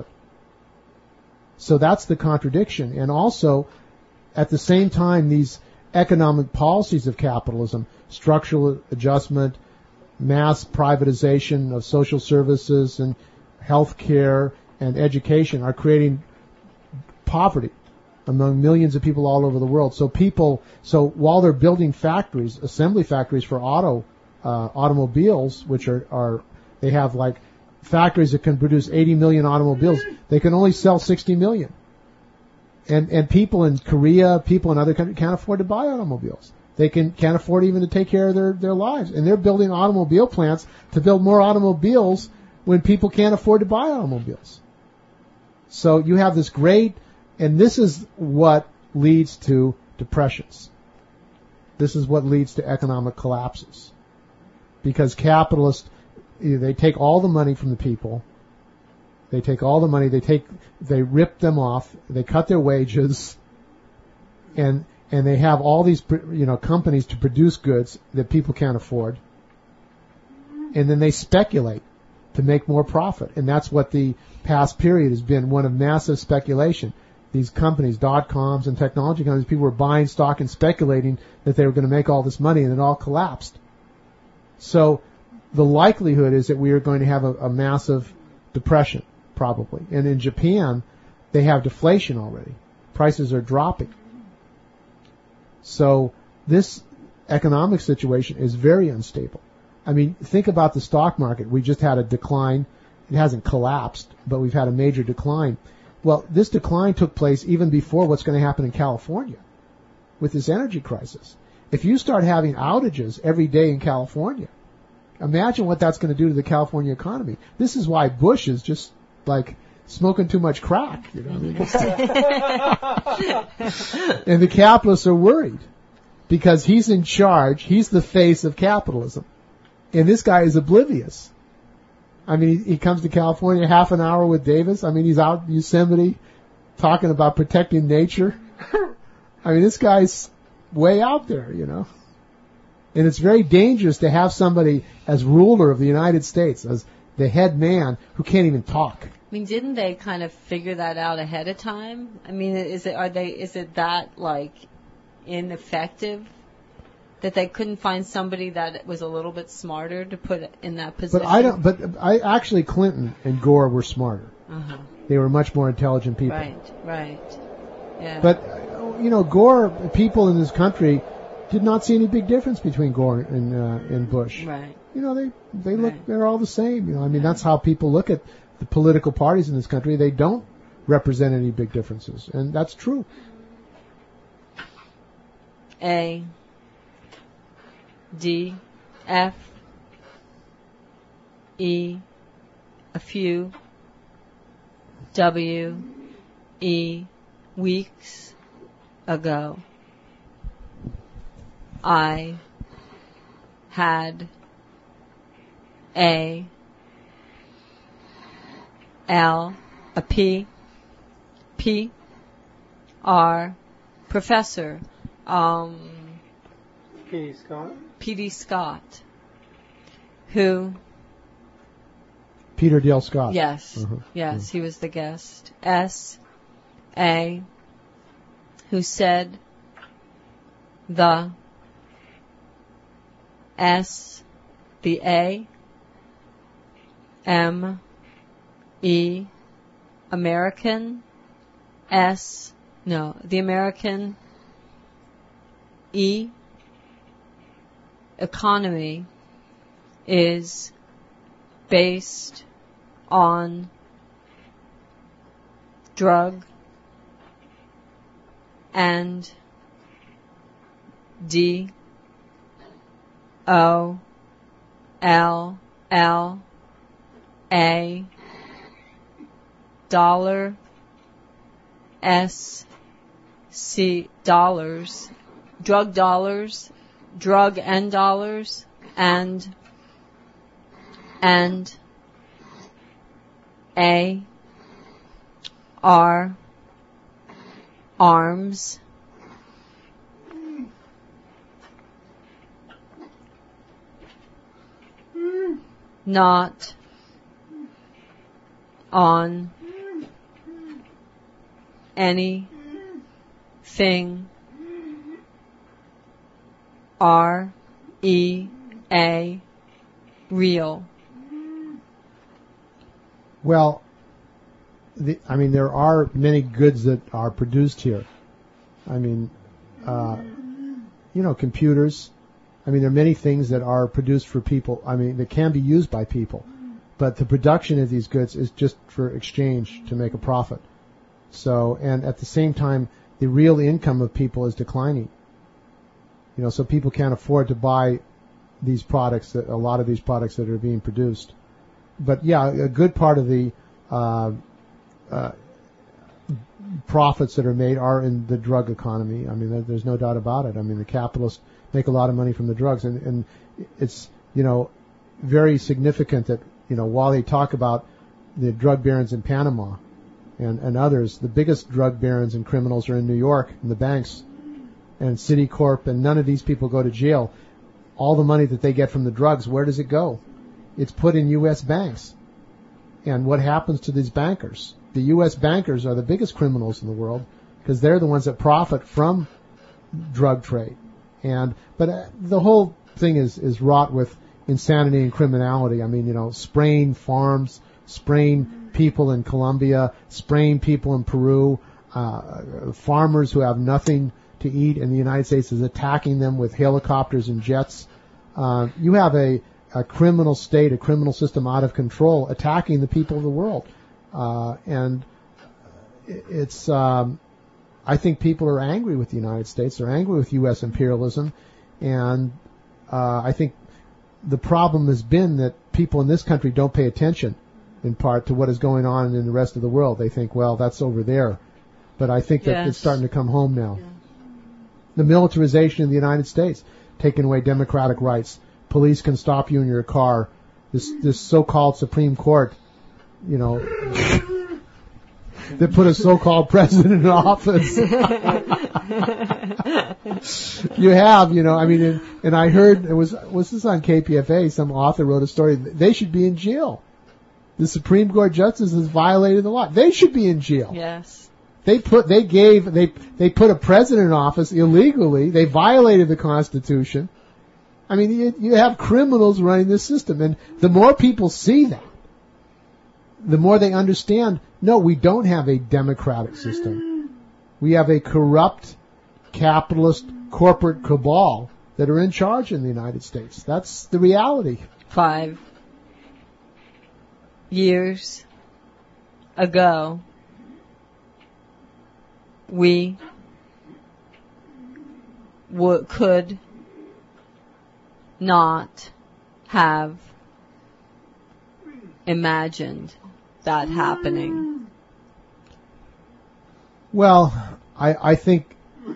So that's the contradiction. And also, at the same time, these economic policies of capitalism, structural adjustment, mass privatization of social services and health care and education are creating poverty among millions of people all over the world. So people, so while they're building factories, assembly factories for auto, uh, automobiles, which are, are, they have like factories that can produce eighty million automobiles, they can only sell sixty million. And, and people in Korea, people in other countries can't afford to buy automobiles. They can, can't afford even to take care of their, their lives. And they're building automobile plants to build more automobiles when people can't afford to buy automobiles. So you have this great, and this is what leads to depressions. This is what leads to economic collapses. Because capitalists, they take all the money from the people. They take all the money. They take, they rip them off. They cut their wages, and and they have all these, you know, companies to produce goods that people can't afford. And then they speculate to make more profit, and that's what the past period has been, one of massive speculation. These companies, dot-coms and technology companies, people were buying stock and speculating that they were going to make all this money, and it all collapsed. So the likelihood is that we are going to have a, a massive depression, probably. And in Japan, they have deflation already. Prices are dropping. So this economic situation is very unstable. I mean, think about the stock market. We just had a decline. It hasn't collapsed, but we've had a major decline. Well, this decline took place even before what's going to happen in California with this energy crisis. If you start having outages every day in California, imagine what that's going to do to the California economy. This is why Bush is just like, smoking too much crack. You know, and the capitalists are worried because he's in charge. He's the face of capitalism, and this guy is oblivious. I mean, he, he comes to California half an hour with Davis. I mean, he's out in Yosemite talking about protecting nature. I mean, this guy's way out there, you know. And it's very dangerous to have somebody as ruler of the United States, as the head man, who can't even talk. I mean, didn't they kind of figure that out ahead of time? I mean, is it are they is it that like ineffective that they couldn't find somebody that was a little bit smarter to put in that position? But I don't. But I actually, Clinton and Gore were smarter. Uh-huh. They were much more intelligent people. Right, right. Yeah. But you know, Gore, people in this country did not see any big difference between Gore and uh, and Bush. Right. You know, they they look Right. they're all the same. You know, I mean, that's how people look at the political parties in this country. They don't represent any big differences, and that's true. A, D, F, E, a few, W, E, weeks ago, I had a L, a P, P, R, professor, um, P D Scott. P D Scott, who, Peter Dale Scott. yes, Uh-huh. yes, he was the guest. S, A, who said the S, the A, M, E, American, S, no, the American, E, economy is based on drug and D, O, L, L, A, dollar, S, C, dollars, drug dollars, drug and dollars, and, and, A, R, arms, not on anything, R, E, A, real. Well, the, I mean, there are many goods that are produced here. I mean, uh, you know, computers. I mean, there are many things that are produced for people. I mean, that can be used by people. But the production of these goods is just for exchange to make a profit. So, and at the same time, the real income of people is declining. You know, so people can't afford to buy these products, that, a lot of these products that are being produced. But yeah, a good part of the uh, uh, profits that are made are in the drug economy. I mean, there's no doubt about it. I mean, the capitalists make a lot of money from the drugs, and, and it's, you know, very significant that, you know, while they talk about the drug barons in Panama and, and others, the biggest drug barons and criminals are in New York, in the banks, and Citicorp, and none of these people go to jail. All the money that they get from the drugs, where does it go? It's put in U S banks. And what happens to these bankers? The U S bankers are the biggest criminals in the world because they're the ones that profit from drug trade. And but uh, the whole thing is is wrought with insanity and criminality. I mean, you know, spraying farms, spraying people in Colombia, spraying people in Peru, uh, farmers who have nothing to eat in the United States is attacking them with helicopters and jets. Uh, you have a, a criminal state, a criminal system out of control attacking the people of the world. Uh, and it's, um, I think people are angry with the United States. They're angry with U S imperialism. And uh, I think the problem has been that people in this country don't pay attention. in part, to what is going on in the rest of the world. They think, well, that's over there. But I think that Yes. it's starting to come home now. The militarization of the United States, taking away democratic rights. Police can stop you in your car. This this so-called Supreme Court, you know, that put a so-called president in office. You have, you know, I mean, and, and I heard, it was, was this on K P F A? Some author wrote a story. They should be in jail. The Supreme Court justices violated the law. They should be in jail. Yes. They put, they gave, they, they put a president in office illegally. They violated the Constitution. I mean, you, you have criminals running this system. And the more people see that, the more they understand, no, we don't have a democratic system. We have a corrupt, capitalist, corporate cabal that are in charge in the United States. That's the reality. Five years ago, we would, could not have imagined that happening. Well, I, I think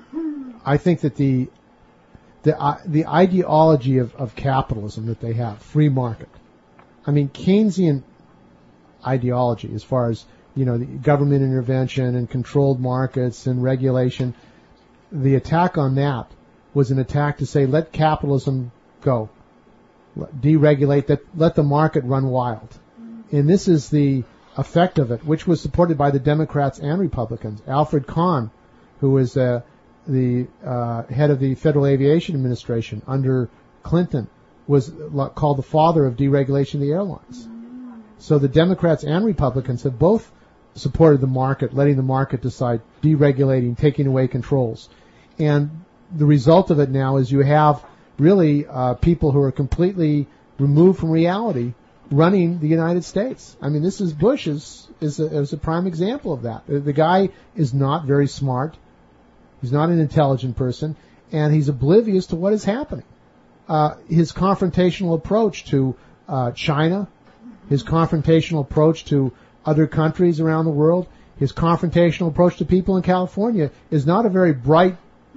I think that the the uh, the ideology of, of capitalism that they have, free market. I mean, Keynesian ideology, as far as, you know, the government intervention and controlled markets and regulation, the attack on that was an attack to say, let capitalism go, deregulate, that, let the market run wild. And this is the effect of it, which was supported by the Democrats and Republicans. Alfred Kahn, who was uh, the uh, head of the Federal Aviation Administration under Clinton, was called the father of deregulation of the airlines. So the Democrats and Republicans have both supported the market, letting the market decide, deregulating, taking away controls. And the result of it now is you have really uh, people who are completely removed from reality running the United States. I mean, this is Bush is is a, is a prime example of that. The guy is not very smart. He's not an intelligent person, and he's oblivious to what is happening. Uh, his confrontational approach to uh, China, his confrontational approach to other countries around the world, his confrontational approach to people in California is not a very bright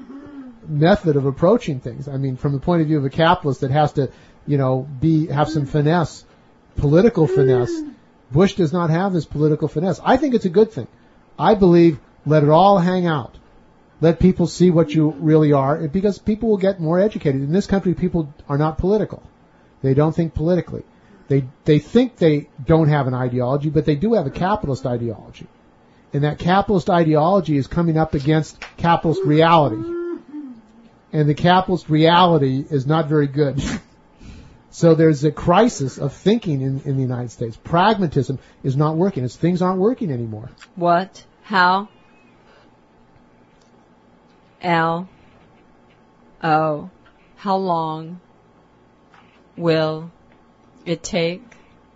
method of approaching things. I mean, from the point of view of a capitalist that has to, you know, be have some finesse, political finesse. Bush does not have this political finesse. I think it's a good thing. I believe let it all hang out. Let people see what you really are, because people will get more educated. In this country, people are not political. They don't think politically. They they think they don't have an ideology, but they do have a capitalist ideology. And that capitalist ideology is coming up against capitalist reality. And the capitalist reality is not very good. So there's a crisis of thinking in, in the United States. Pragmatism is not working. It's, things aren't working anymore. What? How? L. O. How long will it take?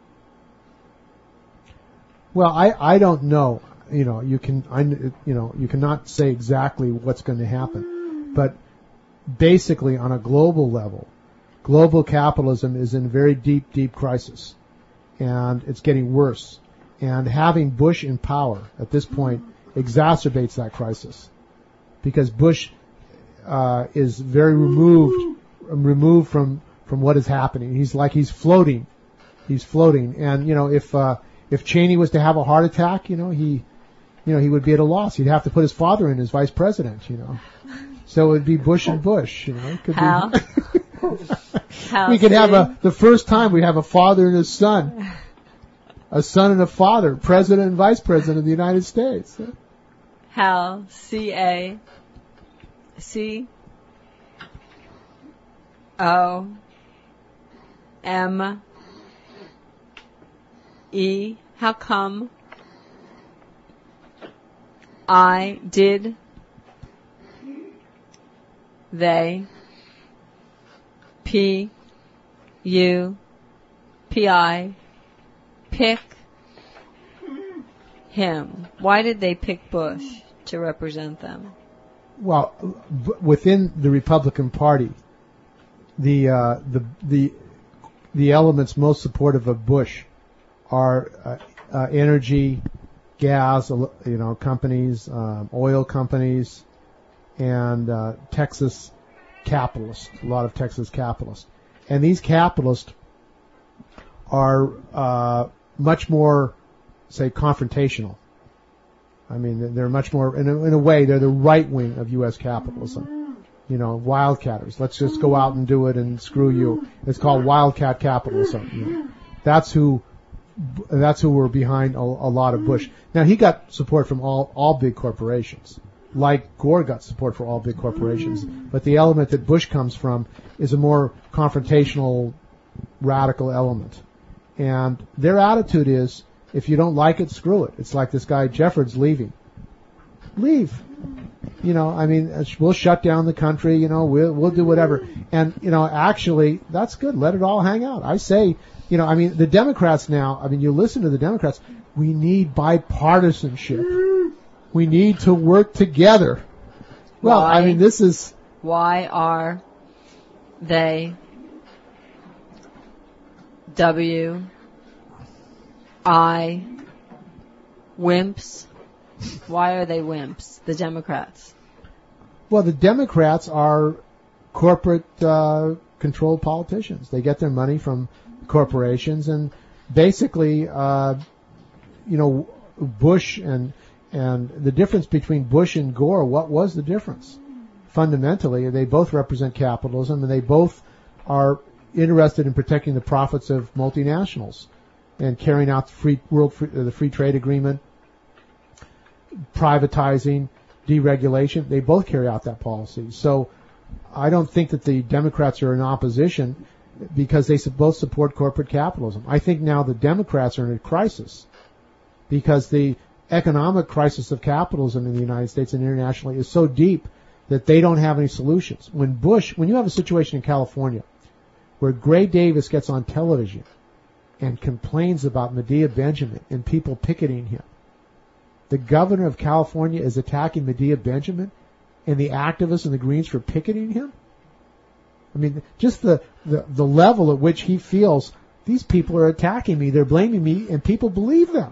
Well, I, I don't know. You know, you can, I, you know, you cannot say exactly what's going to happen. But basically, on a global level, global capitalism is in a very deep, deep crisis. And it's getting worse. And having Bush in power at this point exacerbates that crisis. Because Bush uh, is very removed, removed from, from what is happening. He's like he's floating. He's floating. And, you know, if uh, if Cheney was to have a heart attack, you know, he, you know, he would be at a loss. He'd have to put his father in as vice president, you know. So it would be Bush and Bush, you know. It could How? Be How we could have soon? a, the first time we have a father and a son. A son and a father, president and vice president of the United States. How? C A. C. O. M. E. How come? I did. They. P. U. P. I. Pick him. Why did they pick Bush to represent them? Well, b- within the Republican Party, the uh, the the the elements most supportive of Bush are uh, uh, energy, gas, you know, companies, um, oil companies, and uh, Texas capitalists, a lot of Texas capitalists. And these capitalists are uh, much more, say, confrontational. I mean, they're much more, in a, in a way, they're the right wing of U S capitalism. You know, wildcatters. Let's just go out and do it and screw you. It's called wildcat capitalism. You know. That's who, that's who were behind a, a lot of Bush. Now, he got support from all, all big corporations. Like Gore got support for all big corporations. But the element that Bush comes from is a more confrontational, radical element. And their attitude is, if you don't like it, screw it. It's like this guy Jeffords leaving. Leave. You know, I mean, we'll shut down the country, you know, we'll, we'll do whatever. And, you know, actually, that's good. Let it all hang out. I say, you know, I mean, the Democrats now, I mean, you listen to the Democrats, we need bipartisanship. We need to work together. Well, Why? I mean, this is... Why are they W I wimps? Why are they wimps, the Democrats? Well, the Democrats are corporate uh, controlled politicians. They get their money from corporations, and basically, uh, you know, Bush and and the difference between Bush and Gore, what was the difference? Fundamentally, they both represent capitalism, and they both are interested in protecting the profits of multinationals and carrying out the free world free, uh, the free trade agreement, privatizing, deregulation. They both carry out that policy. So I don't think that the Democrats are in opposition because they both support corporate capitalism. I think now the Democrats are in a crisis because the economic crisis of capitalism in the United States and internationally is so deep that they don't have any solutions. When Bush, when you have a situation in California where Gray Davis gets on television and complains about Medea Benjamin and people picketing him, the governor of California is attacking Medea Benjamin and the activists and the Greens for picketing him? I mean, just the, the, the level at which he feels these people are attacking me, they're blaming me, and people believe them.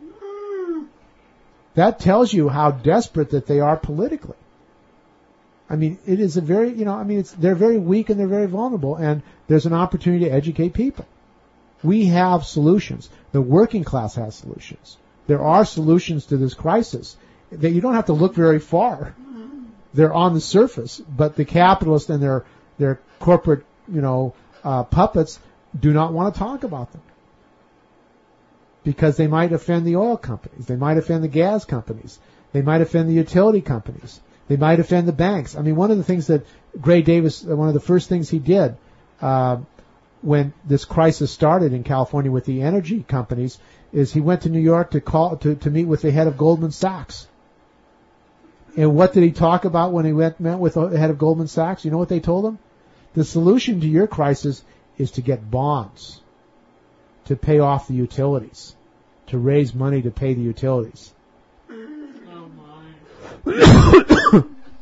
That tells you how desperate that they are politically. I mean, it is a very, you know, I mean, it's, they're very weak and they're very vulnerable, and there's an opportunity to educate people. We have solutions. The working class has solutions. There are solutions to this crisis that you don't have to look very far. They're on the surface, but the capitalists and their their corporate, you know, uh, puppets do not want to talk about them because they might offend the oil companies, they might offend the gas companies, they might offend the utility companies, they might offend the banks. I mean, one of the things that Gray Davis, one of the first things he did uh, when this crisis started in California with the energy companies is he went to New York to call to, to meet with the head of Goldman Sachs. And what did he talk about when he went met with the head of Goldman Sachs? You know what they told him? The solution to your crisis is to get bonds to pay off the utilities, to raise money to pay the utilities. Oh my.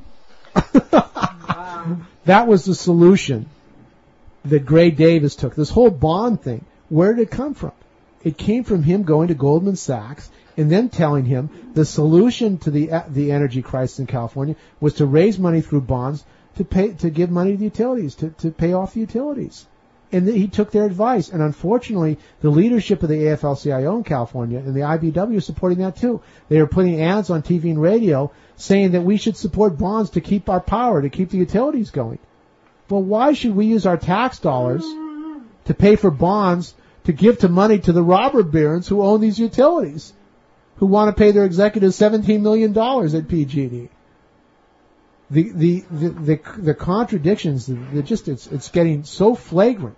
Wow. That was the solution that Gray Davis took. This whole bond thing, where did it come from? It came from him going to Goldman Sachs and then telling him the solution to the the energy crisis in California was to raise money through bonds to pay to give money to the utilities, to, to pay off the utilities. And he took their advice. And unfortunately, the leadership of the A F L C I O in California and the I B W is supporting that too. They are putting ads on T V and radio saying that we should support bonds to keep our power, to keep the utilities going. Well, why should we use our tax dollars to pay for bonds to give to money to the robber barons who own these utilities, who want to pay their executives seventeen million dollars at P G D? The, the, the, the, the contradictions, the just, it's, it's getting so flagrant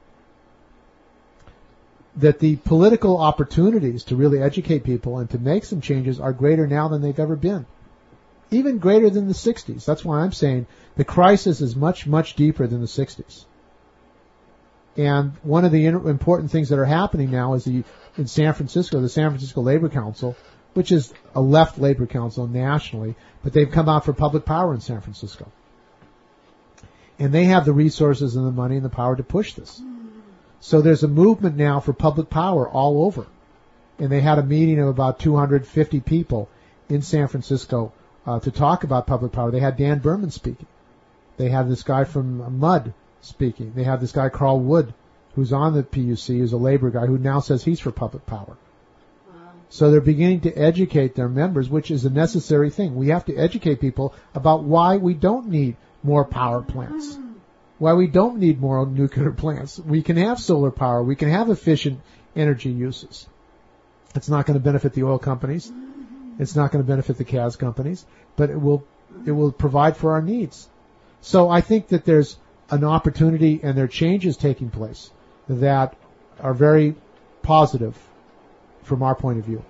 that the political opportunities to really educate people and to make some changes are greater now than they've ever been. Even greater than the sixties. That's why I'm saying the crisis is much, much deeper than the sixties. And one of the important things that are happening now is the, in San Francisco, the San Francisco Labor Council, which is a left labor council nationally, but they've come out for public power in San Francisco. And they have the resources and the money and the power to push this. So there's a movement now for public power all over. And they had a meeting of about two hundred fifty people in San Francisco uh, to talk about public power. They had Dan Berman speaking. They had this guy from M U D speaking. They have this guy, Carl Wood, who's on the P U C, who's a labor guy, who now says he's for public power. Wow. So they're beginning to educate their members, which is a necessary thing. We have to educate people about why we don't need more power plants, why we don't need more nuclear plants. We can have solar power. We can have efficient energy uses. It's not going to benefit the oil companies. It's not going to benefit the gas companies, but it will, it will provide for our needs. So I think that there's an opportunity and there are changes taking place that are very positive from our point of view.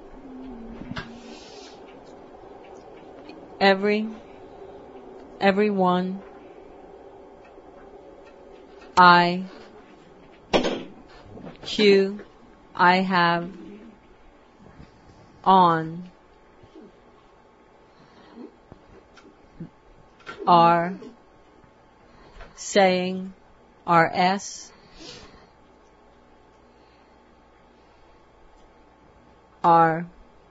Every, everyone, I, Q, I have on are saying R S R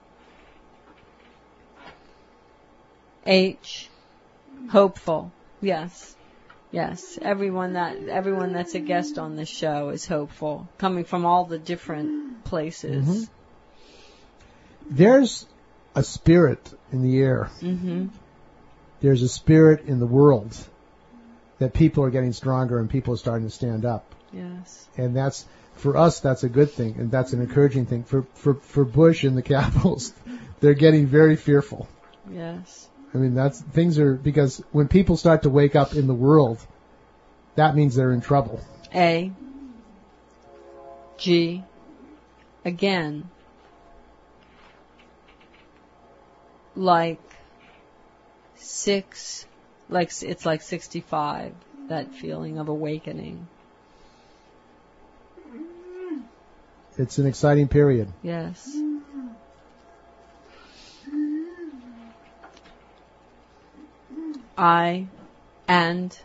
H hopeful. Yes. Yes. Everyone that everyone that's a guest on this show is hopeful, coming from all the different places. Mm-hmm. There's a spirit in the air. Mm-hmm. There's a spirit in the world that people are getting stronger and people are starting to stand up. Yes. And that's, for us, that's a good thing, and that's an encouraging thing. For, for, for Bush and the capitals, they're getting very fearful. Yes. I mean, that's, things are, because when people start to wake up in the world, that means they're in trouble. A. G. Again. Like six, like it's like sixty-five, that feeling of awakening. It's an exciting period. Yes. I and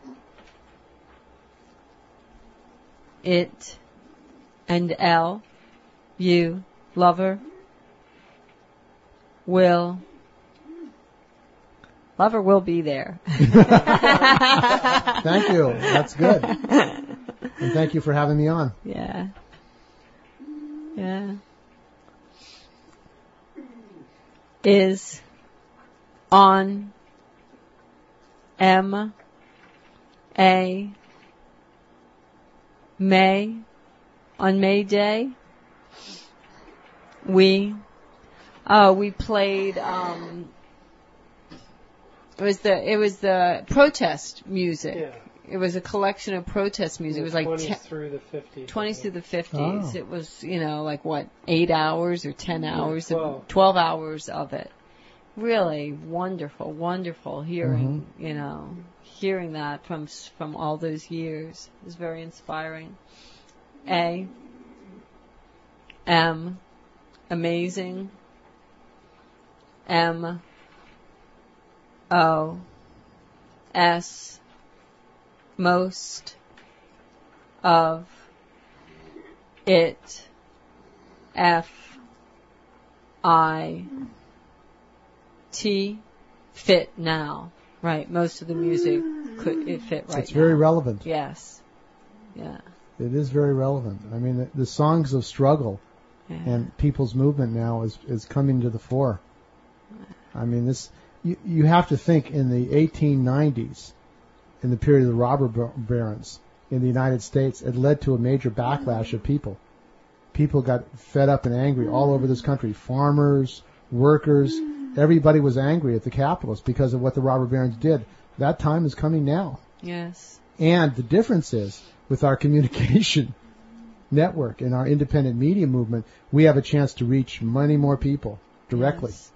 it and L, you, lover, will, lover will be there. Thank you. That's good. And thank you for having me on. Yeah. Yeah. Is on M A May on May Day we oh we played um it was the it was the protest music. Yeah. It was a collection of protest music. It was like twenties ten, through the fifties. twenties through the fifties. Oh. It was, you know, like what, eight hours or ten hours, Yeah, of, twelve hours of it. Really wonderful, wonderful hearing, Mm-hmm. you know, hearing that from from all those years. It was very inspiring. A. M. Amazing. M. O. S. Most of it. F. I. T. Fit now. Right. Most of the music could it fit right It's now. very relevant. Yes. Yeah. It is very relevant. I mean, the, the songs of struggle Yeah. and people's movement now is, is coming to the fore. I mean, this, you, you have to think in the eighteen nineties, in the period of the robber barons in the United States, it led to a major backlash of people. People got fed up and angry all over this country. Farmers, workers, everybody was angry at the capitalists because of what the robber barons did. That time is coming now. Yes. And the difference is, with our communication network and our independent media movement, we have a chance to reach many more people directly. Yes.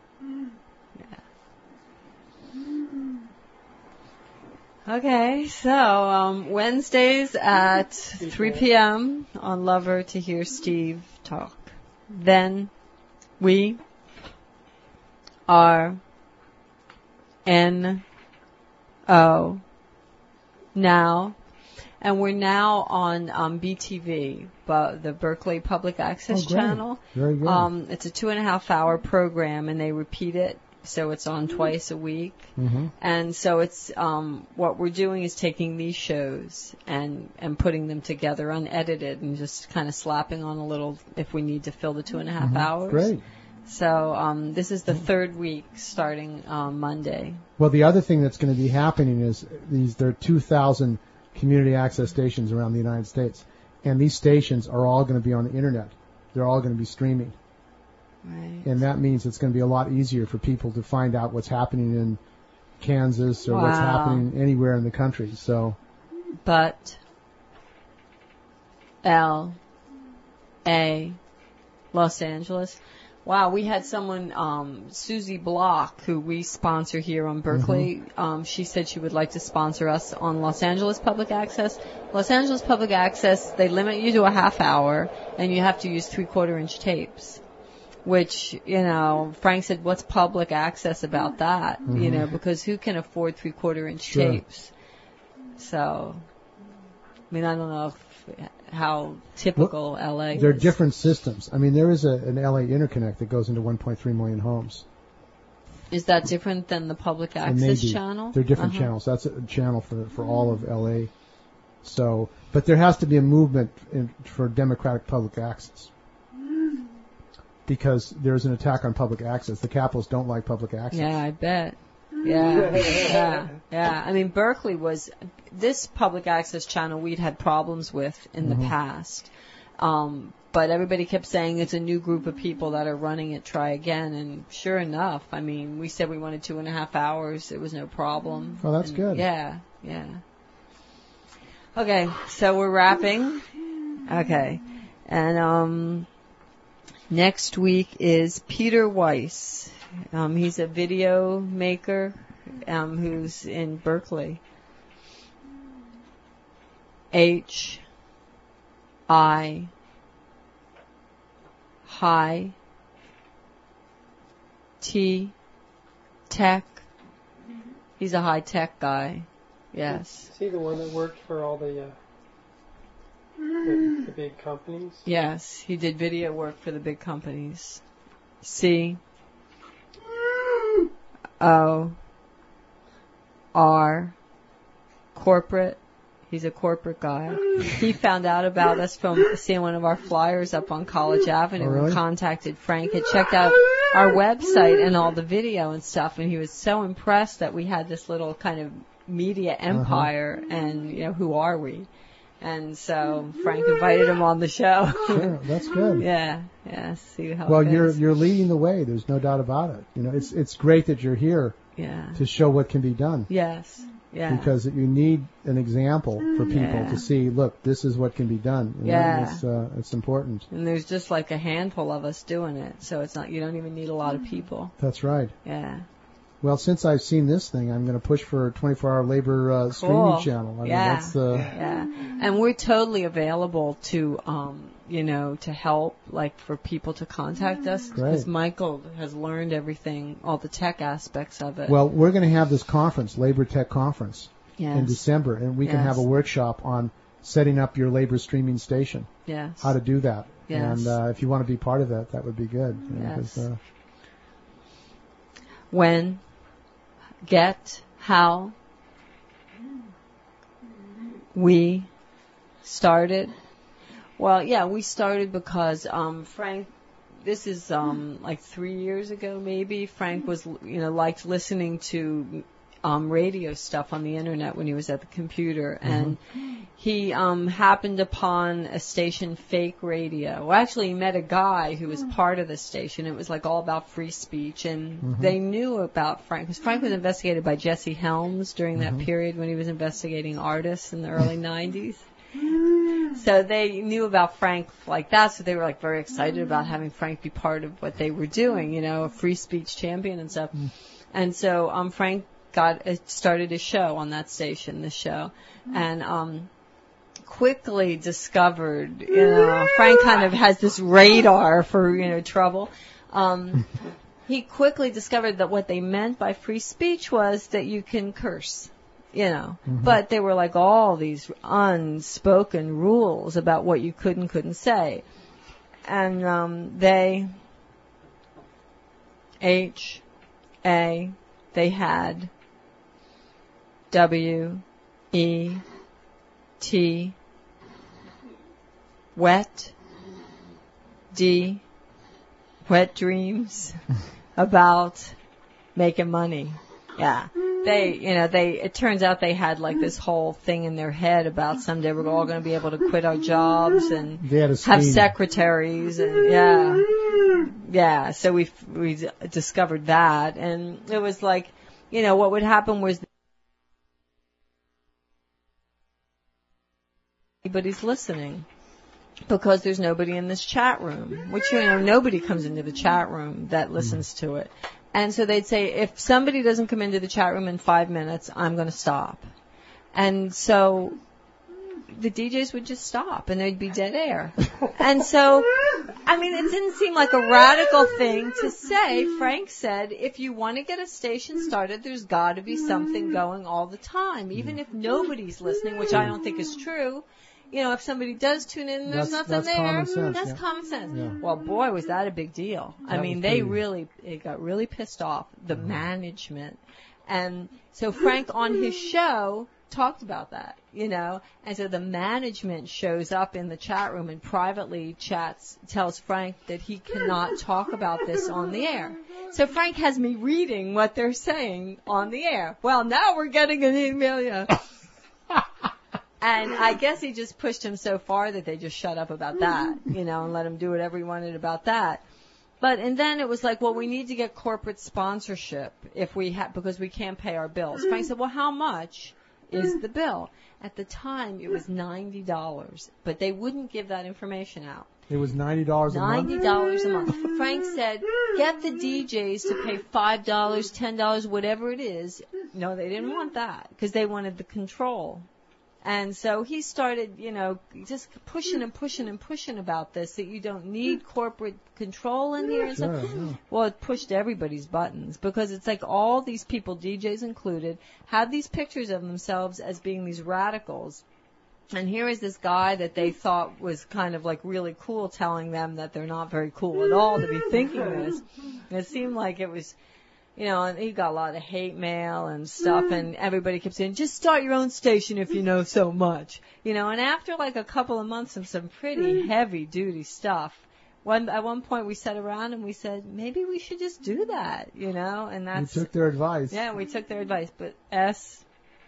Okay, so um, Wednesdays at three p.m. on Lover to hear Steve talk. Then we are N O now, And we're now on um, B T V, but the Berkeley Public Access Oh, great. Channel. Very good. Um, it's a two and a half hour program, and they repeat it, so it's on twice a week. Mm-hmm. And so it's um, what we're doing is taking these shows and and putting them together unedited and just kind of slapping on a little if we need to fill the two and a half Mm-hmm. hours. Great. So um, this is the third week starting um, Monday. Well, the other thing that's going to be happening is these there are two thousand community access stations around the United States, and these stations are all going to be on the internet. They're all going to be streaming. Right. And that means it's going to be a lot easier for people to find out what's happening in Kansas or what's Wow. happening anywhere in the country. So, But L A Los Angeles. Wow, we had someone, um, Susie Block, who we sponsor here on Berkeley. Mm-hmm. Um, she said she would like to sponsor us on Los Angeles Public Access. Los Angeles Public Access, they limit you to a half hour, and you have to use three-quarter inch tapes. Which, you know, Frank said, what's public access about that? Mm-hmm. You know, because who can afford three-quarter inch Sure. tapes? So, I mean, I don't know if, how typical L A there are is. different systems. I mean, there is a, an L A interconnect that goes into one point three million homes. Is that different than the public It access may be. channel? They're different Uh-huh. channels. That's a channel for, for all of L A. So, but there has to be a movement in, for democratic public access. Because there's an attack on public access. The capitalists don't like public access. Yeah, I bet. Yeah, yeah, yeah. I mean, Berkeley was, this public access channel we'd had problems with in Mm-hmm. the past. Um, but everybody kept saying it's a new group of people that are running it, try again. And sure enough, I mean, we said we wanted two and a half hours. It was no problem. Oh, that's And good. Yeah, yeah. Okay, so we're wrapping. Okay. And, um, next week is Peter Weiss. Um, he's a video maker, um, who's in Berkeley. H I High T Tech. He's a high tech guy. Yes. Is he the one that worked for all the, uh, the, the big companies? Yes, he did video work for the big companies. C O R corporate. He's a corporate guy. He found out about us from seeing one of our flyers up on College Avenue Oh, really? and contacted Frank. Had checked out our website and all the video and stuff, and he was so impressed that we had this little kind of media empire. Uh-huh. And you know, who are we? And so Frank invited him on the show. Sure, that's good. Yeah, yeah. See how. Well, it you're goes. you're leading the way. There's no doubt about it. You know, it's it's great that you're here Yeah. to show what can be done. Yes. Yeah. Because you need an example for people Yeah. to see. Look, this is what can be done. And Yeah. It's, uh, it's important. And there's just like a handful of us doing it, so it's not. You don't even need a lot of people. That's right. Yeah. Well, since I've seen this thing, I'm going to push for a twenty-four hour labor uh, Cool. streaming channel. I mean, Yeah. that's uh, Yeah. And we're totally available to, um, you know, to help, like for people to contact us, because Great. Michael has learned everything, all the tech aspects of it. well, we're going to have this conference, Labor Tech Conference, yes. in December, and we can Yes. have a workshop on setting up your labor streaming station, Yes. how to do that. Yes. And uh, if you want to be part of that, that would be good. you know, Yes. 'cause, uh, When, get, how, we started. Well, yeah, we started because um, Frank. This is um, like three years ago, maybe. Frank was, you know, liked listening to um, radio stuff on the internet when he was at the computer, and he um, happened upon a station, Fake Radio. Well, actually, he met a guy who was part of the station. It was like all about free speech, and Mhm. they knew about Frank because Frank was investigated by Jesse Helms during that Mhm. period when he was investigating artists in the early nineties. So they knew about Frank like that, so they were like very excited about having Frank be part of what they were doing, you know, a free speech champion and stuff. And so um, Frank got uh, started a show on that station, the show, and um, quickly discovered, you know, Frank kind of has this radar for, you know, trouble. Um, he quickly discovered that what they meant by free speech was that you can curse. you know. Mm-hmm. But there were like all these unspoken rules about what you could and couldn't say. And um, they, H, A, they had W, E, T, wet, D, wet dreams about making money. Yeah. They, you know, they, it turns out they had like this whole thing in their head about someday we're all going to be able to quit our jobs and have secretaries and, yeah. Yeah. So we, we discovered that. And it was like, you know, what would happen was anybody's listening. Because there's nobody in this chat room, which, you know, nobody comes into the chat room that listens to it. And so they'd say, if somebody doesn't come into the chat room in five minutes, I'm going to stop. And so the D Js would just stop and there'd be dead air. And so, I mean, it didn't seem like a radical thing to say. Frank said, if you want to get a station started, there's got to be something going all the time, even if nobody's listening, which I don't think is true. You know, if somebody does tune in and there's that's, nothing that's there, common sense, that's yeah. common sense. Yeah. Well, boy, was that a big deal. That I mean, they pretty... really, it got really pissed off, the mm-hmm. management. And so Frank on his show talked about that, you know, and so the management shows up in the chat room and privately chats, tells Frank that he cannot talk about this on the air. So Frank has me reading what they're saying on the air. Well, now we're getting an email, yeah. And I guess he just pushed him so far that they just shut up about that, you know, and let him do whatever he wanted about that. But, and then it was like, well, we need to get corporate sponsorship if we have, because we can't pay our bills. Frank said, well, how much is the bill? At the time, it was ninety dollars, but they wouldn't give that information out. It was ninety dollars a month? ninety dollars a month. Frank said, get the D Js to pay five dollars, ten dollars, whatever it is. No, they didn't want that because they wanted the control. And so he started, you know, just pushing and pushing and pushing about this, that you don't need corporate control in here and sure, stuff. yeah. Well, it pushed everybody's buttons because it's like all these people, D Js included, had these pictures of themselves as being these radicals. And here is this guy that they thought was kind of like really cool telling them that they're not very cool at all to be thinking this. And it seemed like it was... You know, and he got a lot of hate mail and stuff, and everybody kept saying, just start your own station if you know so much. You know, and after like a couple of months of some pretty heavy-duty stuff, one, at one point we sat around and we said, maybe we should just do that, you know, and that's... We took their advice. Yeah, we took their advice, but S...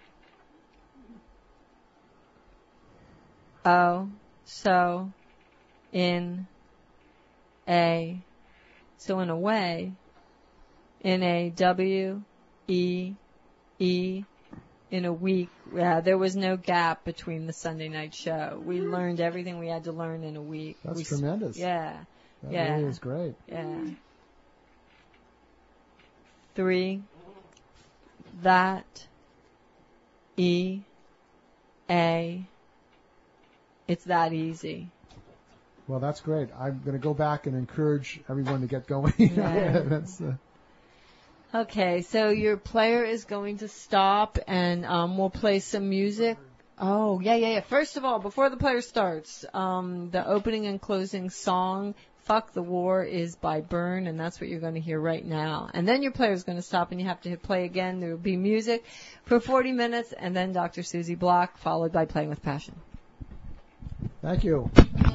O... So... In... A... So in a way... In a W, E, E, in a week. Yeah, there was no gap between the Sunday night show. We learned everything we had to learn in a week. That's we, tremendous. Yeah. That yeah. really is great. Yeah. Three, that, E, A, it's that easy. Well, that's great. I'm going to go back and encourage everyone to get going. Yeah. that's, uh, Okay, so your player is going to stop, and um, we'll play some music. Oh, yeah, yeah, yeah. First of all, before the player starts, um, the opening and closing song, Fuck the War, is by Burn, and that's what you're going to hear right now. And then your player is going to stop, and you have to hit play again. There will be music for forty minutes, and then Doctor Susie Block, followed by Playing with Passion. Thank you.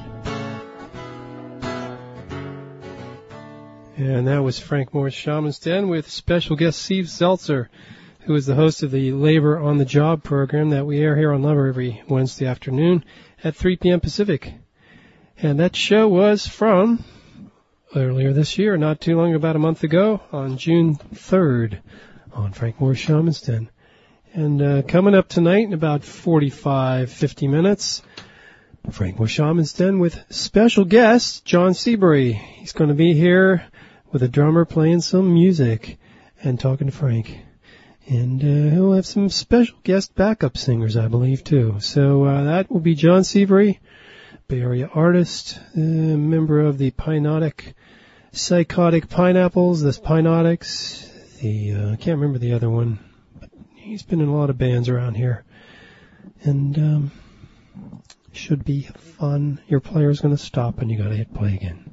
And that was Frank Moore's Shaman's Den with special guest Steve Zeltzer, who is the host of the Labor on the Job program that we air here on Lover every Wednesday afternoon at three p.m. Pacific. And that show was from earlier this year, not too long, about a month ago, on June third on Frank Moore's Shaman's Den. And uh, coming up tonight in about forty-five, fifty minutes, Frank Moore's Shaman's Den with special guest John Seabury. He's going to be here with a drummer playing some music and talking to Frank. And uh, he'll have some special guest backup singers, I believe, too. So uh, that will be John Seabury, Bay Area artist, uh, member of the Pinotic Psychotic Pineapples, the Pinotics, the, uh, I can't remember the other one, but He's been in a lot of bands around here. And um, should be fun. Your player's going to stop and you got to hit play again.